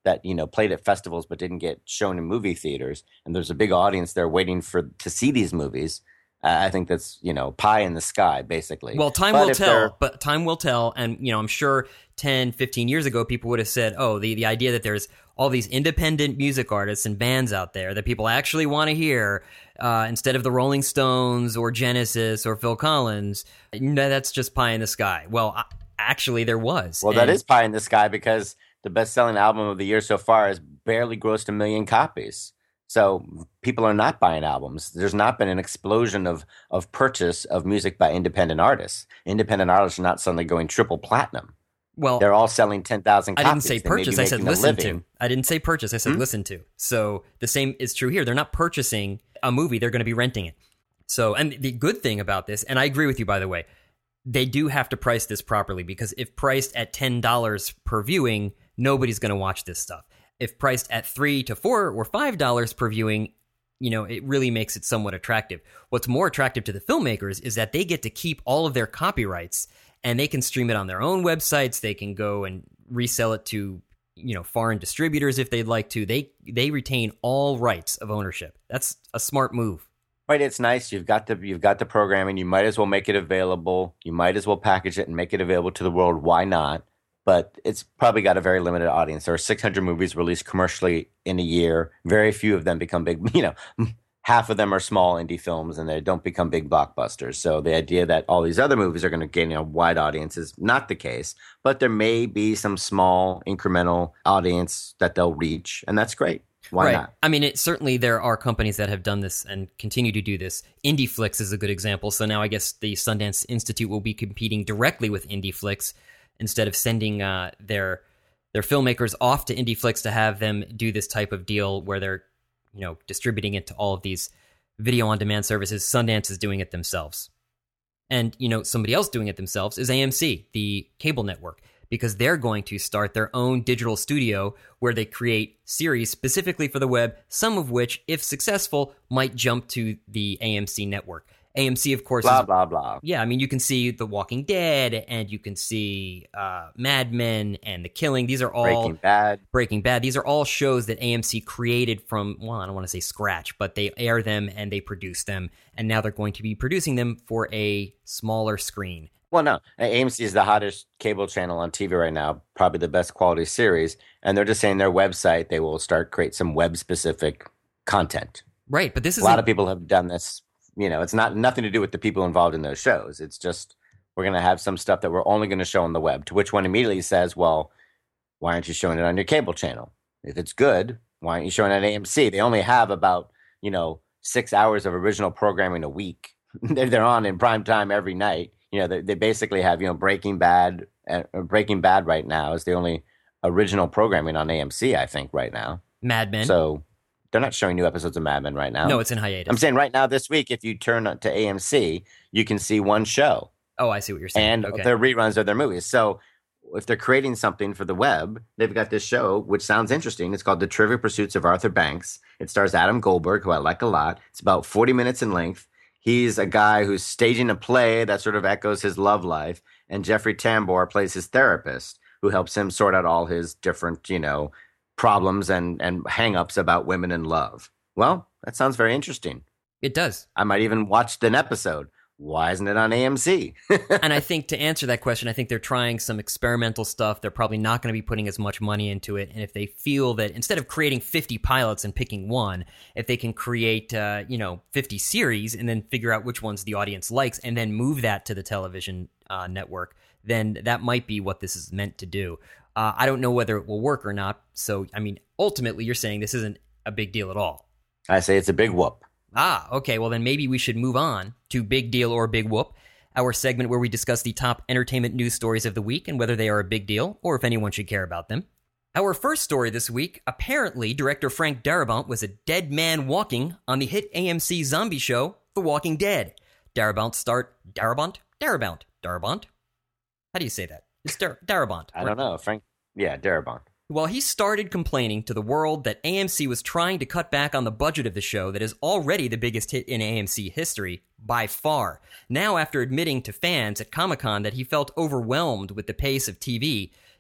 that, you know, played at festivals but didn't get shown in movie theaters, and there's a big audience there waiting for to see these movies. Uh, I think that's, you know, pie in the sky, basically. Well, time but will tell, but time will tell. And, you know, I'm sure ten, fifteen years ago, people would have said, oh, the, the idea that there's all these independent music artists and bands out there that people actually want to hear uh, instead of the Rolling Stones or Genesis or Phil Collins, no, that's just pie in the sky. Well, I, actually, there was. Well, and, that is pie in the sky because the best-selling album of the year so far has barely grossed a million copies. So people are not buying albums. There's not been an explosion of of purchase of music by independent artists. Independent artists are not suddenly going triple platinum. Well, they're all selling ten thousand copies. I didn't say They may be purchase. I said making a listen living. to. I didn't say purchase. I said Hmm? listen to. So the same is true here. They're not purchasing a movie. They're going to be renting it. So, and the good thing about this, and I agree with you, by the way, they do have to price this properly, because if priced at ten dollars per viewing, nobody's going to watch this stuff. If priced at three to four or five dollars per viewing, you know, it really makes it somewhat attractive. What's more attractive to the filmmakers is that they get to keep all of their copyrights, and they can stream it on their own websites. They can go and resell it to, you know, foreign distributors if they'd like to. They they retain all rights of ownership. That's a smart move. Right, it's nice. You've got the you've got the programming. You might as well make it available. You might as well package it and make it available to the world. Why not? But it's probably got a very limited audience. There are six hundred movies released commercially in a year. Very few of them become big. You know, half of them are small indie films, and they don't become big blockbusters. So the idea that all these other movies are going to gain a wide audience is not the case. But there may be some small incremental audience that they'll reach, and that's great. Why right. not? I mean, it, certainly there are companies that have done this and continue to do this. IndieFlix is a good example. So now I guess the Sundance Institute will be competing directly with IndieFlix instead of sending uh, their their filmmakers off to IndieFlix to have them do this type of deal where they're, you know, distributing it to all of these video on demand services. Sundance is doing it themselves. And, you know, somebody else doing it themselves is A M C, the cable network, because they're going to start their own digital studio where they create series specifically for the web, some of which, if successful, might jump to the A M C network. A M C, of course, Blah, is, blah, blah. yeah, I mean, you can see The Walking Dead, and you can see uh, Mad Men and The Killing. These are all Breaking Bad. Breaking Bad. These are all shows that A M C created from, well, I don't want to say scratch, but they air them and they produce them, and now they're going to be producing them for a smaller screen. Well, no. A M C is the hottest cable channel on T V right now, probably the best quality series, and they're just saying their website they will start create some web-specific content. Right, but this is a lot of people have done this. You know, it's not nothing to do with the people involved in those shows. It's just we're going to have some stuff that we're only going to show on the web, to which one immediately says, well, why aren't you showing it on your cable channel? If it's good, why aren't you showing it on A M C? They only have about, you know, six hours of original programming a week. They're on in prime time every night. You know, they, they basically have, you know, Breaking Bad. Uh, Breaking Bad right now is the only original programming on A M C, I think, right now. Mad Men. So they're not showing new episodes of Mad Men right now. No, it's in hiatus. I'm saying right now this week, if you turn to A M C, you can see one show. Oh, I see what you're saying. And okay. they're reruns of their movies. So if they're creating something for the web, they've got this show, which sounds interesting. It's called The Trivial Pursuits of Arthur Banks. It stars Adam Goldberg, who I like a lot. It's about forty minutes in length. He's a guy who's staging a play that sort of echoes his love life. And Jeffrey Tambor plays his therapist, who helps him sort out all his different, you know, problems and, and hang-ups about women and love. Well, that sounds very interesting. It does. I might even watch an episode. Why isn't it on A M C? And I think to answer that question, I think they're trying some experimental stuff. They're probably not going to be putting as much money into it. And if they feel that instead of creating fifty pilots and picking one, if they can create, uh, you know, fifty series and then figure out which ones the audience likes and then move that to the television uh, network, then that might be what this is meant to do. Uh, I don't know whether it will work or not. So, I mean, ultimately, you're saying this isn't a big deal at all. I say it's a big whoop. Ah, okay. Well, then maybe we should move on to Big Deal or Big Whoop, our segment where we discuss the top entertainment news stories of the week and whether they are a big deal or if anyone should care about them. Our first story this week, apparently director Frank Darabont was a dead man walking on the hit A M C zombie show, The Walking Dead. Darabont starred... Darabont? Darabont. Darabont? How do you say that? It's Dar- Darabont. I don't know. Frank... Yeah, Darabont. Well, he started complaining to the world that A M C was trying to cut back on the budget of the show that is already the biggest hit in A M C history, by far. Now, after admitting to fans at Comic-Con that he felt overwhelmed with the pace of T V,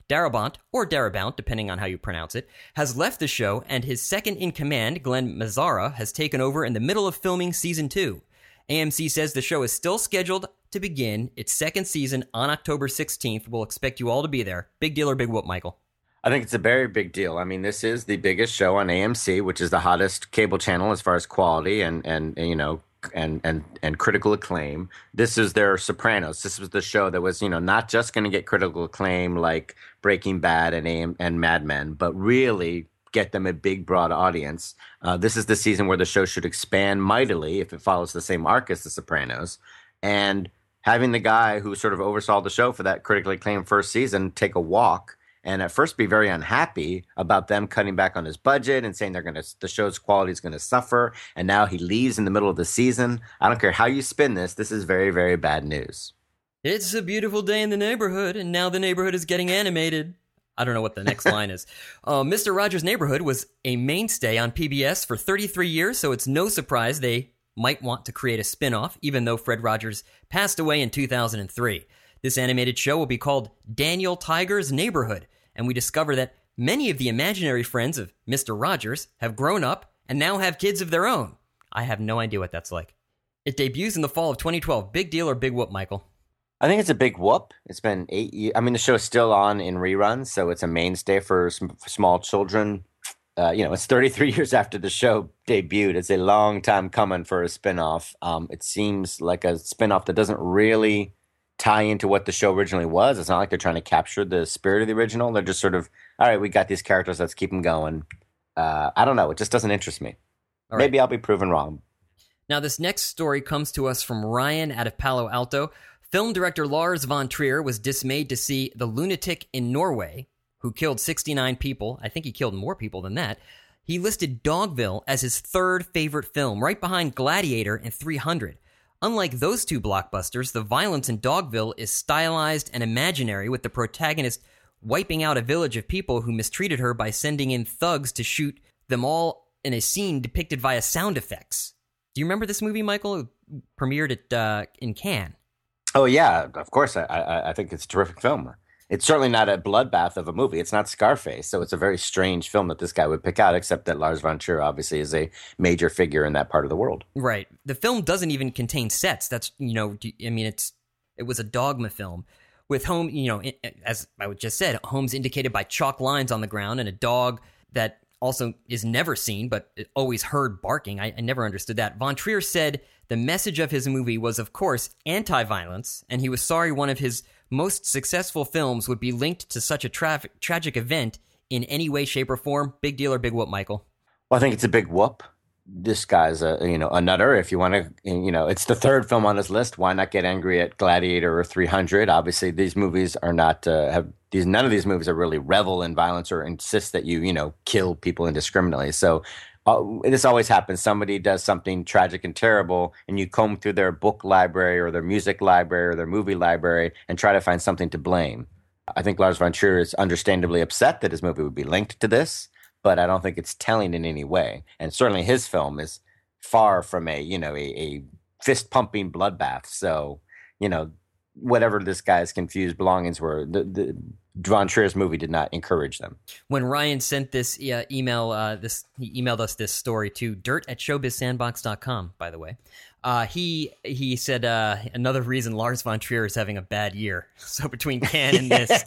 Darabont, or Darabont, depending on how you pronounce it, has left the show, and his second-in-command, Glenn Mazzara, has taken over in the middle of filming season two. A M C says the show is still scheduled to begin its second season on October sixteenth. We'll expect you all to be there. Big deal or big whoop, Michael? I think it's a very big deal. I mean, this is the biggest show on A M C, which is the hottest cable channel as far as quality and, and, and you know, and, and, and critical acclaim. This is their Sopranos. This was the show that was, you know, not just going to get critical acclaim like Breaking Bad and A M and Mad Men, but really get them a big, broad audience. Uh, this is the season where the show should expand mightily if it follows the same arc as The Sopranos. And having the guy who sort of oversaw the show for that critically acclaimed first season take a walk and at first be very unhappy about them cutting back on his budget and saying they're going to the show's quality is going to suffer. And now he leaves in the middle of the season. I don't care how you spin this. This is very, very bad news. It's a beautiful day in the neighborhood, and now the neighborhood is getting animated. I don't know what the next line is. Uh, Mister Rogers' Neighborhood was a mainstay on P B S for thirty-three years, so it's no surprise they might want to create a spin-off, even though Fred Rogers passed away in two thousand three. This animated show will be called Daniel Tiger's Neighborhood, and we discover that many of the imaginary friends of Mister Rogers have grown up and now have kids of their own. I have no idea what that's like. It debuts in the fall of twenty twelve. Big deal or big whoop, Michael? I think it's a big whoop. It's been eight years. I mean, the show's still on in reruns, so it's a mainstay for some small children. Uh, you know, it's thirty-three years after the show debuted. It's a long time coming for a spinoff. Um, it seems like a spinoff that doesn't really tie into what the show originally was. It's not like they're trying to capture the spirit of the original. They're just sort of, all right, we got these characters, let's keep them going. Uh, I don't know. It just doesn't interest me. All Maybe right. I'll be proven wrong. Now, this next story comes to us from Ryan out of Palo Alto. Film director Lars von Trier was dismayed to see The Lunatic in Norway, who killed sixty-nine people. I think he killed more people than that. He listed Dogville as his third favorite film, right behind Gladiator and three hundred. Unlike those two blockbusters, the violence in Dogville is stylized and imaginary, with the protagonist wiping out a village of people who mistreated her by sending in thugs to shoot them all in a scene depicted via sound effects. Do you remember this movie, Michael? It premiered at, uh, in Cannes. Oh, yeah, of course. I, I, I think it's a terrific film. It's certainly not a bloodbath of a movie. It's not Scarface, so it's a very strange film that this guy would pick out, except that Lars von Trier obviously is a major figure in that part of the world. Right. The film doesn't even contain sets. That's, you know, I mean, it's it was a dogma film with home, you know, as I just said, homes indicated by chalk lines on the ground and a dog that also is never seen but always heard barking. I, I never understood that. Von Trier said the message of his movie was, of course, anti-violence, and he was sorry one of his most successful films would be linked to such a tra- tragic event in any way, shape, or form. Big deal or big whoop, Michael? Well, I think it's a big whoop. This guy's a you know a nutter. If you want to, you know, it's the third film on his list. Why not get angry at Gladiator or three hundred? Obviously, these movies are not uh, have these. None of these movies are really revel in violence or insist that you you know kill people indiscriminately. So. Uh, this always happens. Somebody does something tragic and terrible, and you comb through their book library or their music library or their movie library and try to find something to blame. I think Lars von Trier is understandably upset that his movie would be linked to this, but I don't think it's telling in any way. And certainly his film is far from a, you know, a, a fist-pumping bloodbath. So, you know, whatever this guy's confused belongings were, the, the Von Trier's movie did not encourage them. When Ryan sent this uh, email, uh, this he emailed us this story to dirt at showbiz sandbox dot com, by the way. Uh, he he said uh, another reason Lars von Trier is having a bad year. So between Cannes and this.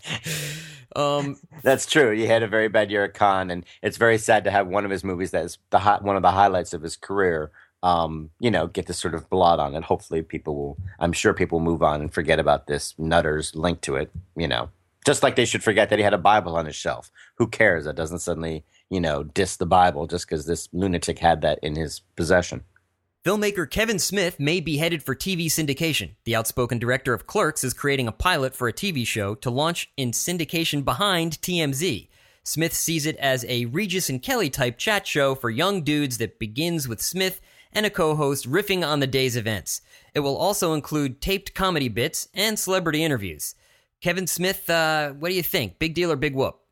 um, That's true. He had a very bad year at Cannes, and it's very sad to have one of his movies that is the hot, one of the highlights of his career Um, you know, get this sort of blot on it. Hopefully people will, I'm sure people will move on and forget about this nutter's link to it, you know. Just like they should forget that he had a Bible on his shelf. Who cares? That doesn't suddenly, you know, diss the Bible just because this lunatic had that in his possession. Filmmaker Kevin Smith may be headed for T V syndication. The outspoken director of Clerks is creating a pilot for a T V show to launch in syndication behind T M Z. Smith sees it as a Regis and Kelly type chat show for young dudes that begins with Smith and a co-host riffing on the day's events. It will also include taped comedy bits and celebrity interviews. Kevin Smith, uh, what do you think? Big deal or big whoop?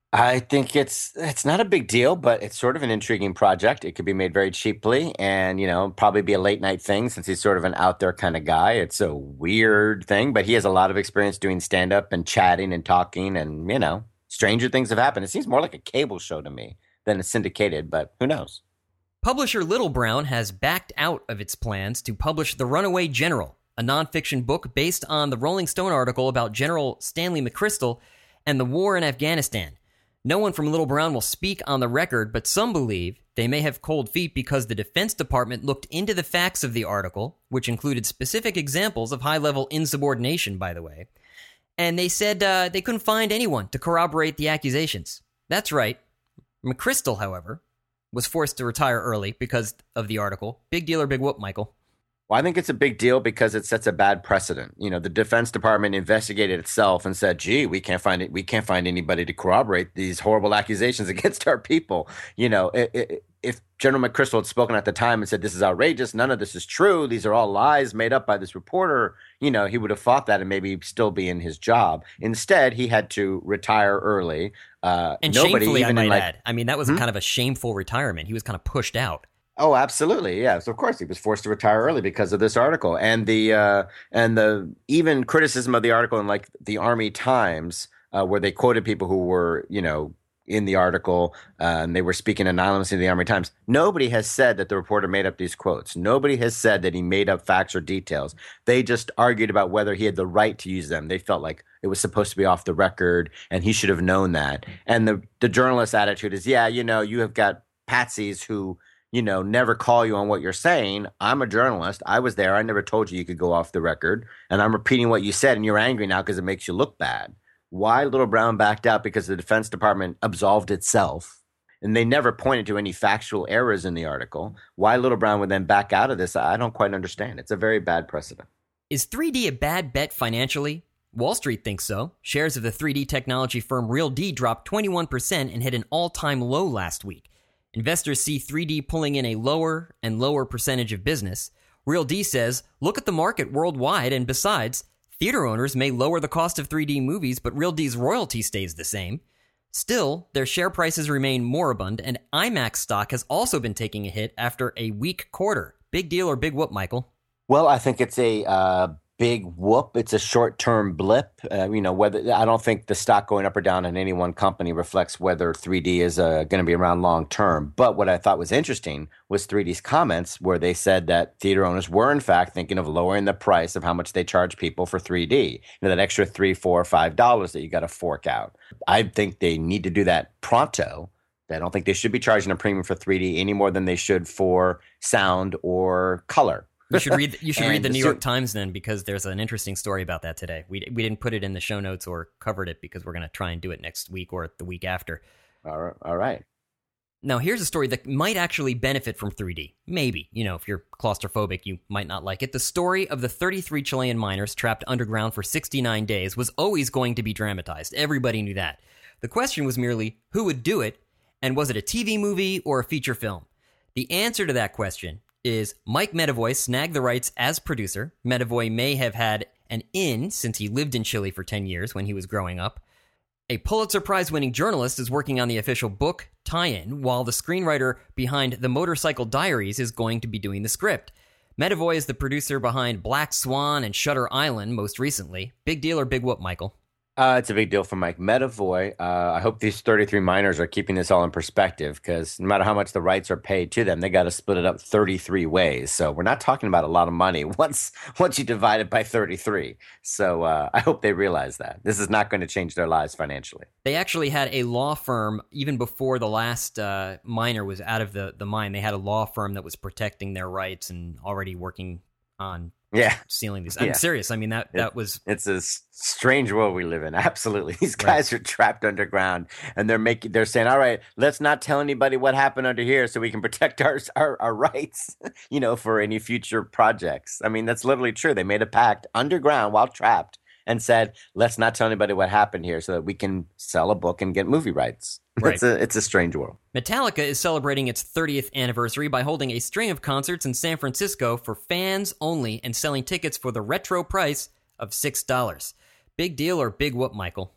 I think it's it's not a big deal, but it's sort of an intriguing project. It could be made very cheaply and, you know, probably be a late night thing since he's sort of an out there kind of guy. It's a weird thing, but he has a lot of experience doing stand up and chatting and talking and, you know, stranger things have happened. It seems more like a cable show to me than a syndicated, but who knows? Publisher Little Brown has backed out of its plans to publish The Runaway General, a nonfiction book based on the Rolling Stone article about General Stanley McChrystal and the war in Afghanistan. No one from Little Brown will speak on the record, but some believe they may have cold feet because the Defense Department looked into the facts of the article, which included specific examples of high-level insubordination, by the way, and they said uh, they couldn't find anyone to corroborate the accusations. That's right. McChrystal, however, was forced to retire early because of the article. Big deal or big whoop, Michael? Well, I think it's a big deal because it sets a bad precedent. You know, the Defense Department investigated itself and said, "Gee, we can't find it. We can't find anybody to corroborate these horrible accusations against our people." You know, it, it, if General McChrystal had spoken at the time and said, "This is outrageous. None of this is true. These are all lies made up by this reporter," you know, he would have fought that and maybe still be in his job. Instead, he had to retire early. Uh, and nobody, shamefully, even I might in like, add. I mean, that was hmm? kind of a shameful retirement. He was kind of pushed out. Oh, absolutely. Yes, of course. He was forced to retire early because of this article. And the uh, and the even criticism of the article in like the Army Times, uh, where they quoted people who were, you know, in the article uh, and they were speaking anonymously in the Army Times. Nobody has said that the reporter made up these quotes. Nobody has said that he made up facts or details. They just argued about whether he had the right to use them. They felt like it was supposed to be off the record and he should have known that. And the, the journalist's attitude is, yeah, you know, you have got patsies who – you know, never call you on what you're saying. I'm a journalist. I was there. I never told you you could go off the record. And I'm repeating what you said, and you're angry now because it makes you look bad. Why Little Brown backed out? Because the Defense Department absolved itself. And they never pointed to any factual errors in the article. Why Little Brown would then back out of this, I don't quite understand. It's a very bad precedent. Is three D a bad bet financially? Wall Street thinks so. Shares of the three D technology firm RealD dropped twenty-one percent and hit an all-time low last week. Investors see three D pulling in a lower and lower percentage of business. RealD says, look at the market worldwide, and besides, theater owners may lower the cost of three D movies, but RealD's royalty stays the same. Still, their share prices remain moribund, and IMAX stock has also been taking a hit after a weak quarter. Big deal or big whoop, Michael? Well, I think it's a uh, big whoop. It's a short-term blip. Uh, you know, whether I don't think the stock going up or down in any one company reflects whether three D is uh, going to be around long-term. But what I thought was interesting was three D's comments where they said that theater owners were, in fact, thinking of lowering the price of how much they charge people for three D. You know, that extra three, four, five dollars that you got to fork out. I think they need to do that pronto. I don't think they should be charging a premium for three D any more than they should for sound or color. You should read. You should read the New so, York Times then, because there's an interesting story about that today. We we didn't put it in the show notes or covered it because we're going to try and do it next week or the week after. All right. All right. Now, here's a story that might actually benefit from three D. Maybe, you know, if you're claustrophobic, you might not like it. The story of the thirty-three Chilean miners trapped underground for sixty-nine days was always going to be dramatized. Everybody knew that. The question was merely who would do it, and was it a T V movie or a feature film? The answer to that question is Mike Medavoy snagged the rights as producer. Medavoy may have had an in since he lived in Chile for ten years when he was growing up. A Pulitzer Prize-winning journalist is working on the official book tie-in, while the screenwriter behind The Motorcycle Diaries is going to be doing the script. Medavoy is the producer behind Black Swan and Shutter Island most recently. Big deal or big whoop, Michael? Uh, it's a big deal for Mike Medavoy. Uh, I hope these thirty-three miners are keeping this all in perspective because no matter how much the rights are paid to them, they got to split it up thirty-three ways. So we're not talking about a lot of money once once you divide it by thirty-three. So uh, I hope they realize that. This is not going to change their lives financially. They actually had a law firm, even before the last uh, miner was out of the, the mine, they had a law firm that was protecting their rights and already working on Yeah. sealing these. I'm Yeah. serious. I mean, that, that It- was... It's a s- strange world we live in. Absolutely. These guys are trapped underground and they're making, they're saying, all right, let's not tell anybody what happened under here so we can protect our, our, our rights, you know, for any future projects. I mean, that's literally true. They made a pact underground while trapped and said, let's not tell anybody what happened here so that we can sell a book and get movie rights. Right. It's a, it's a strange world. Metallica is celebrating its thirtieth anniversary by holding a string of concerts in San Francisco for fans only and selling tickets for the retro price of six dollars. Big deal or big whoop, Michael?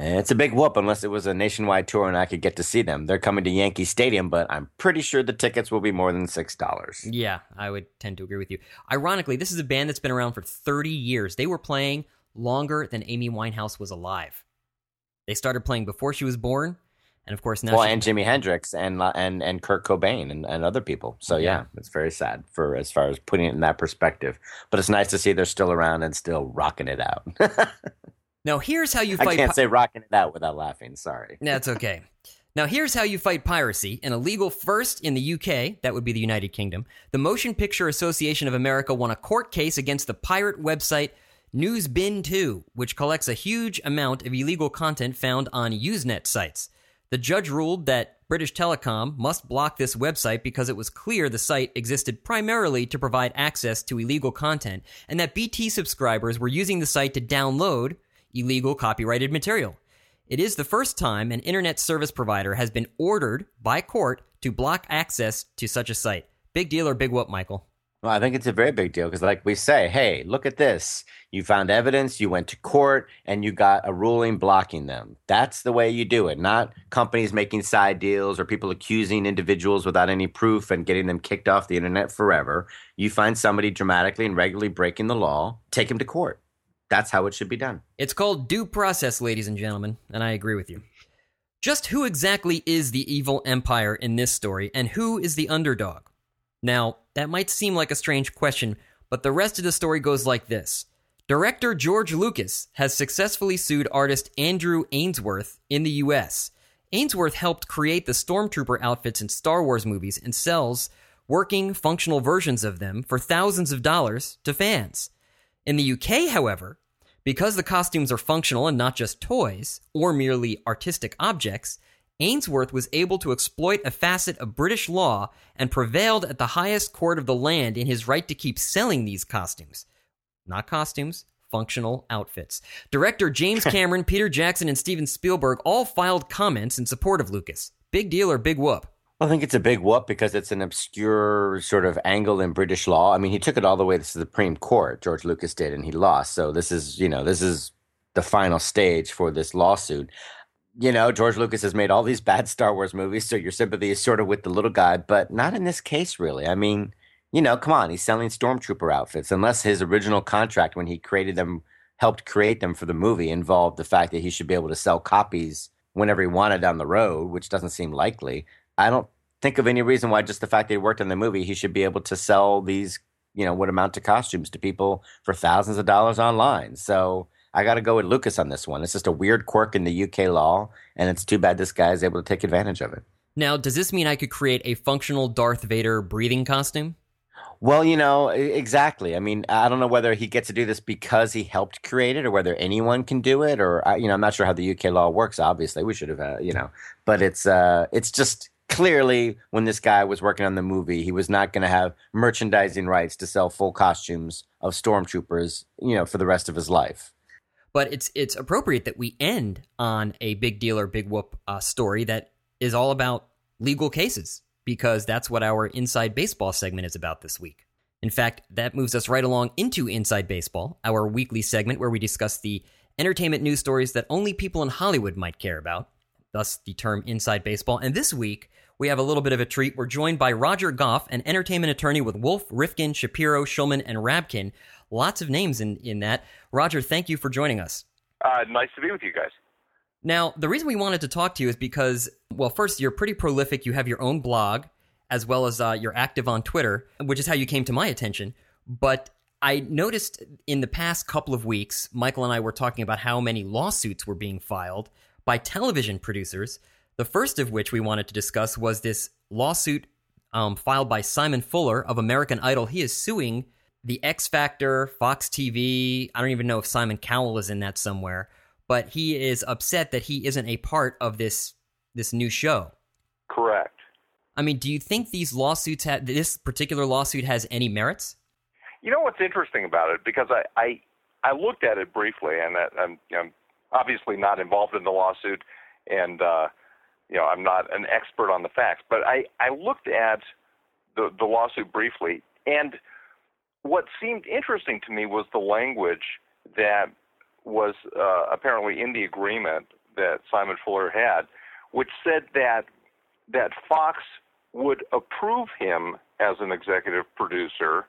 And it's a big whoop unless it was a nationwide tour and I could get to see them. They're coming to Yankee Stadium, but I'm pretty sure the tickets will be more than six dollars. Yeah, I would tend to agree with you. Ironically, this is a band that's been around for thirty years. They were playing longer than Amy Winehouse was alive. They started playing before she was born, and of course now. Well, she- and Jimi Hendrix and and and Kurt Cobain and, and other people. So yeah. yeah, it's very sad for as far as putting it in that perspective. But it's nice to see they're still around and still rocking it out. Now here's how you fight. I can't pi- say rocking it out without laughing. Sorry. That's okay. Now here's how you fight piracy. An illegal first in the U K, that would be the United Kingdom. The Motion Picture Association of America won a court case against the pirate website Newsbin two, which collects a huge amount of illegal content found on Usenet sites. The judge ruled that British Telecom must block this website because it was clear the site existed primarily to provide access to illegal content, and that B T subscribers were using the site to download illegal copyrighted material. It is the first time an internet service provider has been ordered by court to block access to such a site. Big deal or big whoop, Michael? Well, I think it's a very big deal because, like we say, hey, look at this. You found evidence, you went to court, and you got a ruling blocking them. That's the way you do it, not companies making side deals or people accusing individuals without any proof and getting them kicked off the internet forever. You find somebody dramatically and regularly breaking the law, take them to court. That's how it should be done. It's called due process, ladies and gentlemen, and I agree with you. Just who exactly is the evil empire in this story, and who is the underdog? Now, that might seem like a strange question, but the rest of the story goes like this. Director George Lucas has successfully sued artist Andrew Ainsworth in the U S. Ainsworth helped create the Stormtrooper outfits in Star Wars movies and sells working, functional versions of them for thousands of dollars to fans. In the U K, however, because the costumes are functional and not just toys, or merely artistic objects, Ainsworth was able to exploit a facet of British law and prevailed at the highest court of the land in his right to keep selling these costumes. Not costumes, functional outfits. Director James Cameron, Peter Jackson, and Steven Spielberg all filed comments in support of Lucas. Big deal or big whoop? I think it's a big whoop because it's an obscure sort of angle in British law. I mean, he took it all the way to the Supreme Court, George Lucas did, and he lost. So this is, you know, this is the final stage for this lawsuit. You know, George Lucas has made all these bad Star Wars movies, so your sympathy is sort of with the little guy, but not in this case, really. I mean, you know, come on, he's selling Stormtrooper outfits. Unless his original contract when he created them, helped create them for the movie, involved the fact that he should be able to sell copies whenever he wanted down the road, which doesn't seem likely. I don't think of any reason why just the fact that he worked on the movie, he should be able to sell these, you know, what amount to costumes to people for thousands of dollars online. So I got to go with Lucas on this one. It's just a weird quirk in the U K law, and it's too bad this guy is able to take advantage of it. Now, does this mean I could create a functional Darth Vader breathing costume? Well, you know, exactly. I mean, I don't know whether he gets to do this because he helped create it or whether anyone can do it or, you know, I'm not sure how the U K law works, obviously. We should have, uh, you know, but it's uh, it's just clearly when this guy was working on the movie, he was not going to have merchandising rights to sell full costumes of stormtroopers, you know, for the rest of his life. But it's it's appropriate that we end on a big deal or big whoop uh, story that is all about legal cases, because that's what our Inside Baseball segment is about this week. In fact, that moves us right along into Inside Baseball, our weekly segment where we discuss the entertainment news stories that only people in Hollywood might care about, thus the term Inside Baseball. And this week, we have a little bit of a treat. We're joined by Roger Goff, an entertainment attorney with Wolf, Rifkin, Shapiro, Schulman, and Rabkin. Lots of names in, in that. Roger, thank you for joining us. Uh, nice to be with you guys. Now, the reason we wanted to talk to you is because, well, first, you're pretty prolific. You have your own blog, as well as uh, you're active on Twitter, which is how you came to my attention. But I noticed in the past couple of weeks, Michael and I were talking about how many lawsuits were being filed by television producers, the first of which we wanted to discuss was this lawsuit um, filed by Simon Fuller of American Idol. He is suing the X Factor, Fox T V. I don't even know if Simon Cowell is in that somewhere, but he is upset that he isn't a part of this this new show. Correct. I mean, do you think these lawsuits have, this particular lawsuit has any merits? You know what's interesting about it, because I I, I looked at it briefly, and that, I'm, I'm obviously not involved in the lawsuit, and uh, you know I'm not an expert on the facts, but I, I looked at the the lawsuit briefly, and what seemed interesting to me was the language that was uh, apparently in the agreement that Simon Fuller had, which said that that Fox would approve him as an executive producer,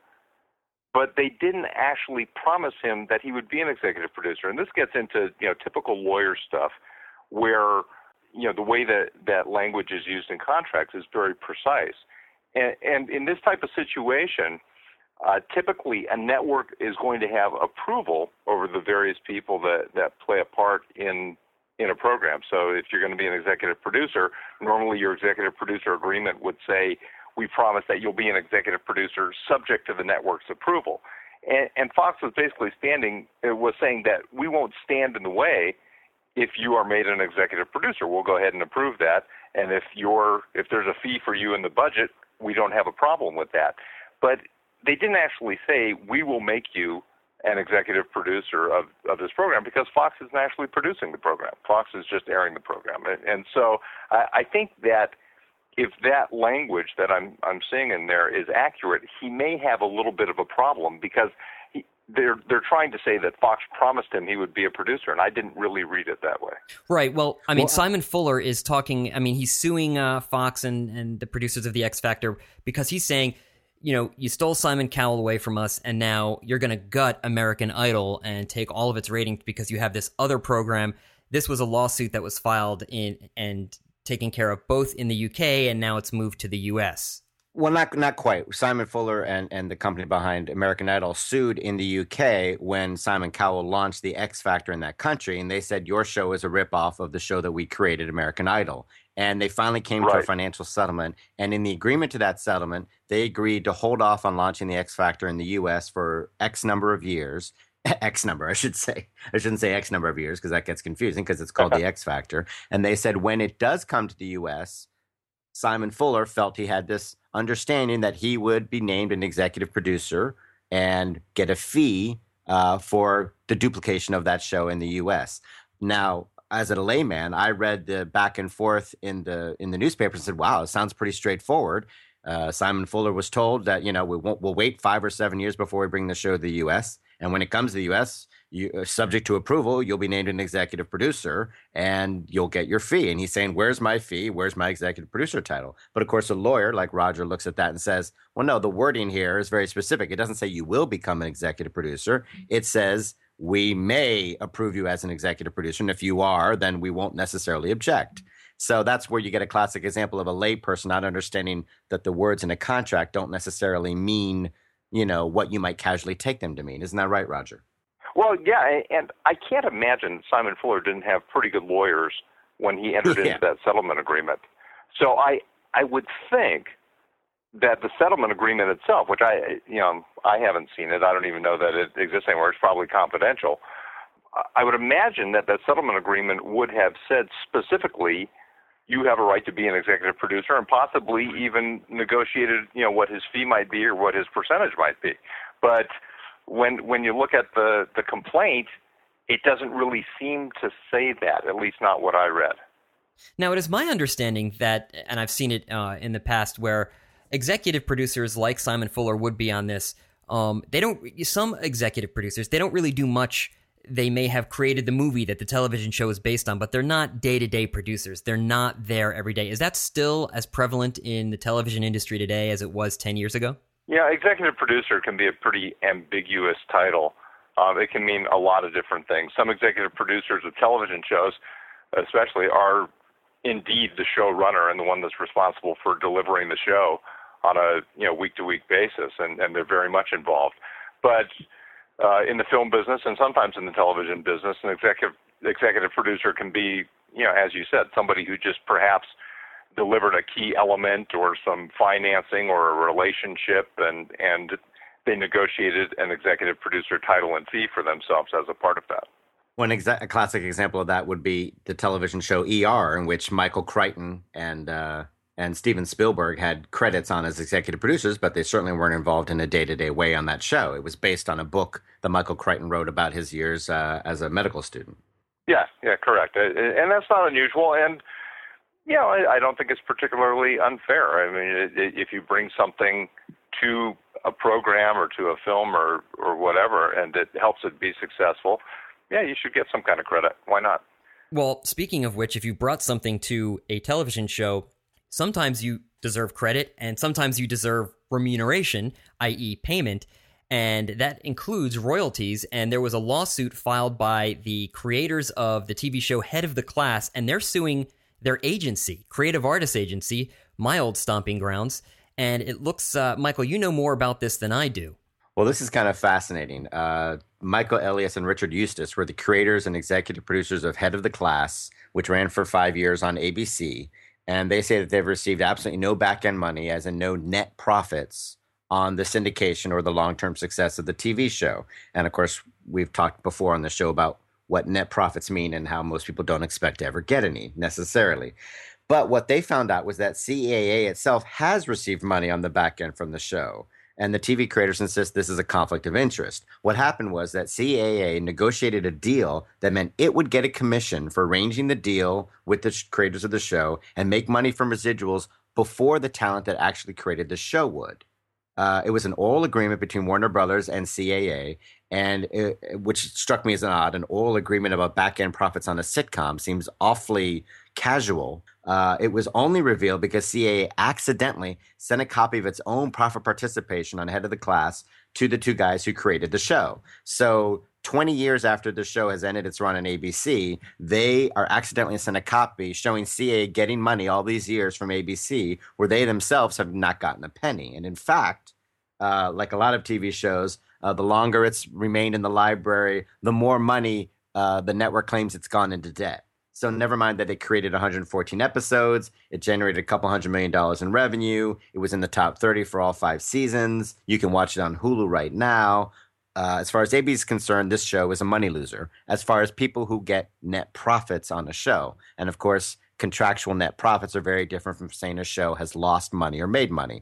but they didn't actually promise him that he would be an executive producer. And this gets into, you know, typical lawyer stuff where, you know, the way that, that language is used in contracts is very precise. And, and in this type of situation, uh, typically a network is going to have approval over the various people that, that play a part in in a program. So if you're going to be an executive producer, normally your executive producer agreement would say, we promise that you'll be an executive producer subject to the network's approval. And, and Fox was basically standing, was saying that we won't stand in the way if you are made an executive producer. We'll go ahead and approve that. And if you're, if there's a fee for you in the budget, we don't have a problem with that. But they didn't actually say, we will make you an executive producer of, of this program, because Fox isn't actually producing the program. Fox is just airing the program. And, and so I, I think that if that language that I'm I'm seeing in there is accurate, he may have a little bit of a problem, because he, they're they're trying to say that Fox promised him he would be a producer, and I didn't really read it that way. Right. Well, I mean, well, Simon Fuller is talking. I mean, he's suing uh, Fox and and the producers of the X Factor, because he's saying, you know, you stole Simon Cowell away from us, and now you're going to gut American Idol and take all of its ratings because you have this other program. This was a lawsuit that was filed in and taken care of both in the U K, and now it's moved to the U S. Well, not not quite. Simon Fuller and, and the company behind American Idol sued in the U K when Simon Cowell launched the X Factor in that country, and they said your show is a ripoff of the show that we created, American Idol. And they finally came right to a financial settlement, and in the agreement to that settlement, they agreed to hold off on launching the X Factor in the U S for X number of years. X number, I should say. I shouldn't say X number of years, because that gets confusing, because it's called the X Factor. And they said when it does come to the U S, Simon Fuller felt he had this understanding that he would be named an executive producer and get a fee uh, for the duplication of that show in the U S. Now, as a layman, I read the back and forth in the in the newspaper and said, wow, it sounds pretty straightforward. Uh, Simon Fuller was told that, you know, we won't, we'll wait five or seven years before we bring the show to the U S. And when it comes to the U S, you, uh, subject to approval, you'll be named an executive producer and you'll get your fee. And he's saying, where's my fee? Where's my executive producer title? But of course, a lawyer like Roger looks at that and says, well, no, the wording here is very specific. It doesn't say you will become an executive producer. It says we may approve you as an executive producer. And if you are, then we won't necessarily object. So that's where you get a classic example of a layperson not understanding that the words in a contract don't necessarily mean, you know, what you might casually take them to mean. Isn't that right, Roger? Well, yeah, and I can't imagine Simon Fuller didn't have pretty good lawyers when he entered yeah. into that settlement agreement. So I I would think that the settlement agreement itself, which I, you know, I haven't seen it. I don't even know that it exists anywhere. It's probably confidential. I would imagine that that settlement agreement would have said specifically, you have a right to be an executive producer, and possibly even negotiated, you know, what his fee might be or what his percentage might be. But when when you look at the, the complaint, it doesn't really seem to say that, at least not what I read. Now, it is my understanding that, and I've seen it uh, in the past, where executive producers like Simon Fuller would be on this. Um, they don't. Some executive producers, they don't really do much. They may have created the movie that the television show is based on, but they're not day-to-day producers. They're not there every day. Is that still as prevalent in the television industry today as it was ten years ago? Yeah, executive producer can be a pretty ambiguous title. Um, it can mean a lot of different things. Some executive producers of television shows, especially, are indeed the showrunner and the one that's responsible for delivering the show on a you know week-to-week basis, and, and they're very much involved. But uh, in the film business and sometimes in the television business, an executive executive producer can be, you know, as you said, somebody who just perhaps delivered a key element or some financing or a relationship, and and they negotiated an executive producer title and fee for themselves as a part of that. One exa- a classic example of that would be the television show E R, in which Michael Crichton and uh, and Steven Spielberg had credits on as executive producers, but they certainly weren't involved in a day-to-day way on that show. It was based on a book that Michael Crichton wrote about his years uh, as a medical student. Yeah, yeah, correct. And that's not unusual. And, you know, I, I don't think it's particularly unfair. I mean, it, it, if you bring something to a program or to a film or, or whatever, and it helps it be successful, yeah, you should get some kind of credit. Why not? Well, speaking of which, if you brought something to a television show, sometimes you deserve credit and sometimes you deserve remuneration, that is payment, and that includes royalties. And there was a lawsuit filed by the creators of the T V show Head of the Class, and they're suing their agency, Creative Artists Agency, my old stomping grounds. And it looks, uh, Michael, you know more about this than I do. Well, this is kind of fascinating. Uh, Michael Elias and Richard Eustace were the creators and executive producers of Head of the Class, which ran for five years on A B C. And they say that they've received absolutely no back-end money, as in no net profits, on the syndication or the long-term success of the T V show. And of course, we've talked before on the show about what net profits mean and how most people don't expect to ever get any necessarily. But what they found out was that C A A itself has received money on the back end from the show. And the T V creators insist this is a conflict of interest. What happened was that C A A negotiated a deal that meant it would get a commission for arranging the deal with the sh- creators of the show and make money from residuals before the talent that actually created the show would. Uh, it was an oral agreement between Warner Brothers and C A A, and it, which struck me as an odd. An oral agreement about back-end profits on a sitcom seems awfully casual. Uh, it was only revealed because C A A accidentally sent a copy of its own profit participation on Head of the Class to the two guys who created the show. So twenty years after the show has ended its run on A B C, they are accidentally sent a copy showing C A A getting money all these years from A B C, where they themselves have not gotten a penny. And in fact, uh, like a lot of T V shows, uh, the longer it's remained in the library, the more money uh, the network claims it's gone into debt. So never mind that it created one hundred fourteen episodes. It generated a couple hundred million dollars in revenue. It was in the top thirty for all five seasons. You can watch it on Hulu right now. Uh, as far as A B C is concerned, this show is a money loser as far as people who get net profits on a show. And of course, contractual net profits are very different from saying a show has lost money or made money.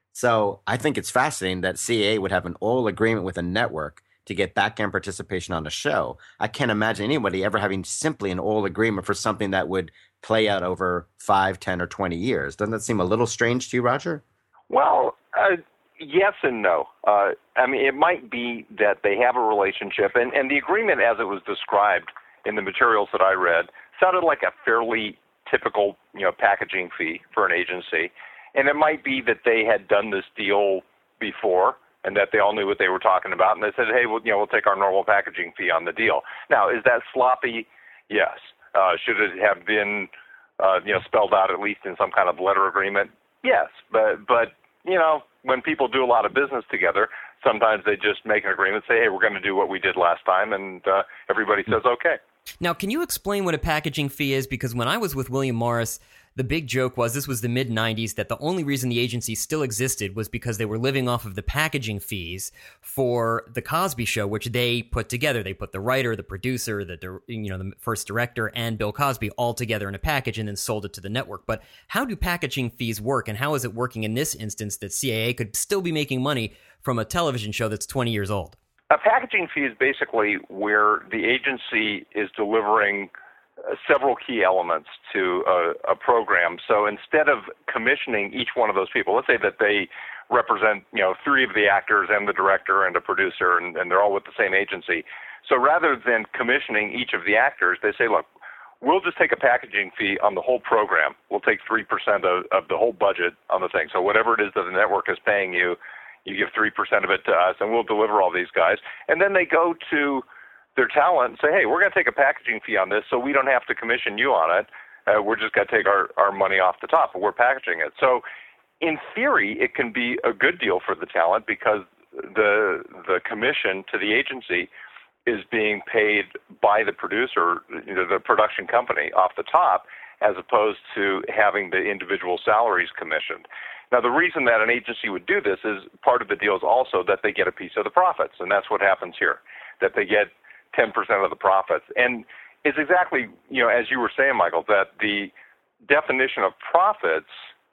So I think it's fascinating that C A A would have an oral agreement with a network to get back-end participation on a show. I can't imagine anybody ever having simply an oral agreement for something that would play out over five, ten, or twenty years. Doesn't that seem a little strange to you, Roger? Well, uh, yes and no. Uh, I mean, it might be that they have a relationship, and, and the agreement as it was described in the materials that I read sounded like a fairly typical, you know, packaging fee for an agency. And it might be that they had done this deal before, and that they all knew what they were talking about, and they said, hey, well, you know, we'll take our normal packaging fee on the deal. Now, is that sloppy? Yes. Uh, should it have been, uh, you know, spelled out at least in some kind of letter agreement? Yes. But, but you know, when people do a lot of business together, sometimes they just make an agreement, say, hey, we're going to do what we did last time, and uh, everybody says okay. Now, can you explain what a packaging fee is? Because when I was with William Morris, the big joke was this was the mid nineties, that the only reason the agency still existed was because they were living off of the packaging fees for The Cosby Show, which they put together. They put the writer, the producer, the you know the first director, and Bill Cosby all together in a package and then sold it to the network. But how do packaging fees work, and how is it working in this instance that C A A could still be making money from a television show that's twenty years old? A packaging fee is basically where the agency is delivering uh, several key elements to a, a program. So instead of commissioning each one of those people, let's say that they represent, you know, three of the actors and the director and a producer, and, and they're all with the same agency. So rather than commissioning each of the actors, they say, look, we'll just take a packaging fee on the whole program. We'll take three percent of, of the whole budget on the thing. So whatever it is that the network is paying you, you give three percent of it to us, and we'll deliver all these guys. And then they go to their talent and say, hey, we're going to take a packaging fee on this, so we don't have to commission you on it. Uh, we're just going to take our, our money off the top, but we're packaging it. So in theory, it can be a good deal for the talent because the the commission to the agency is being paid by the producer, you know, the production company off the top, as opposed to having the individual salaries commissioned. Now, the reason that an agency would do this is part of the deal is also that they get a piece of the profits, and that's what happens here, that they get ten percent of the profits. And it's exactly, you know, as you were saying, Michael, that the definition of profits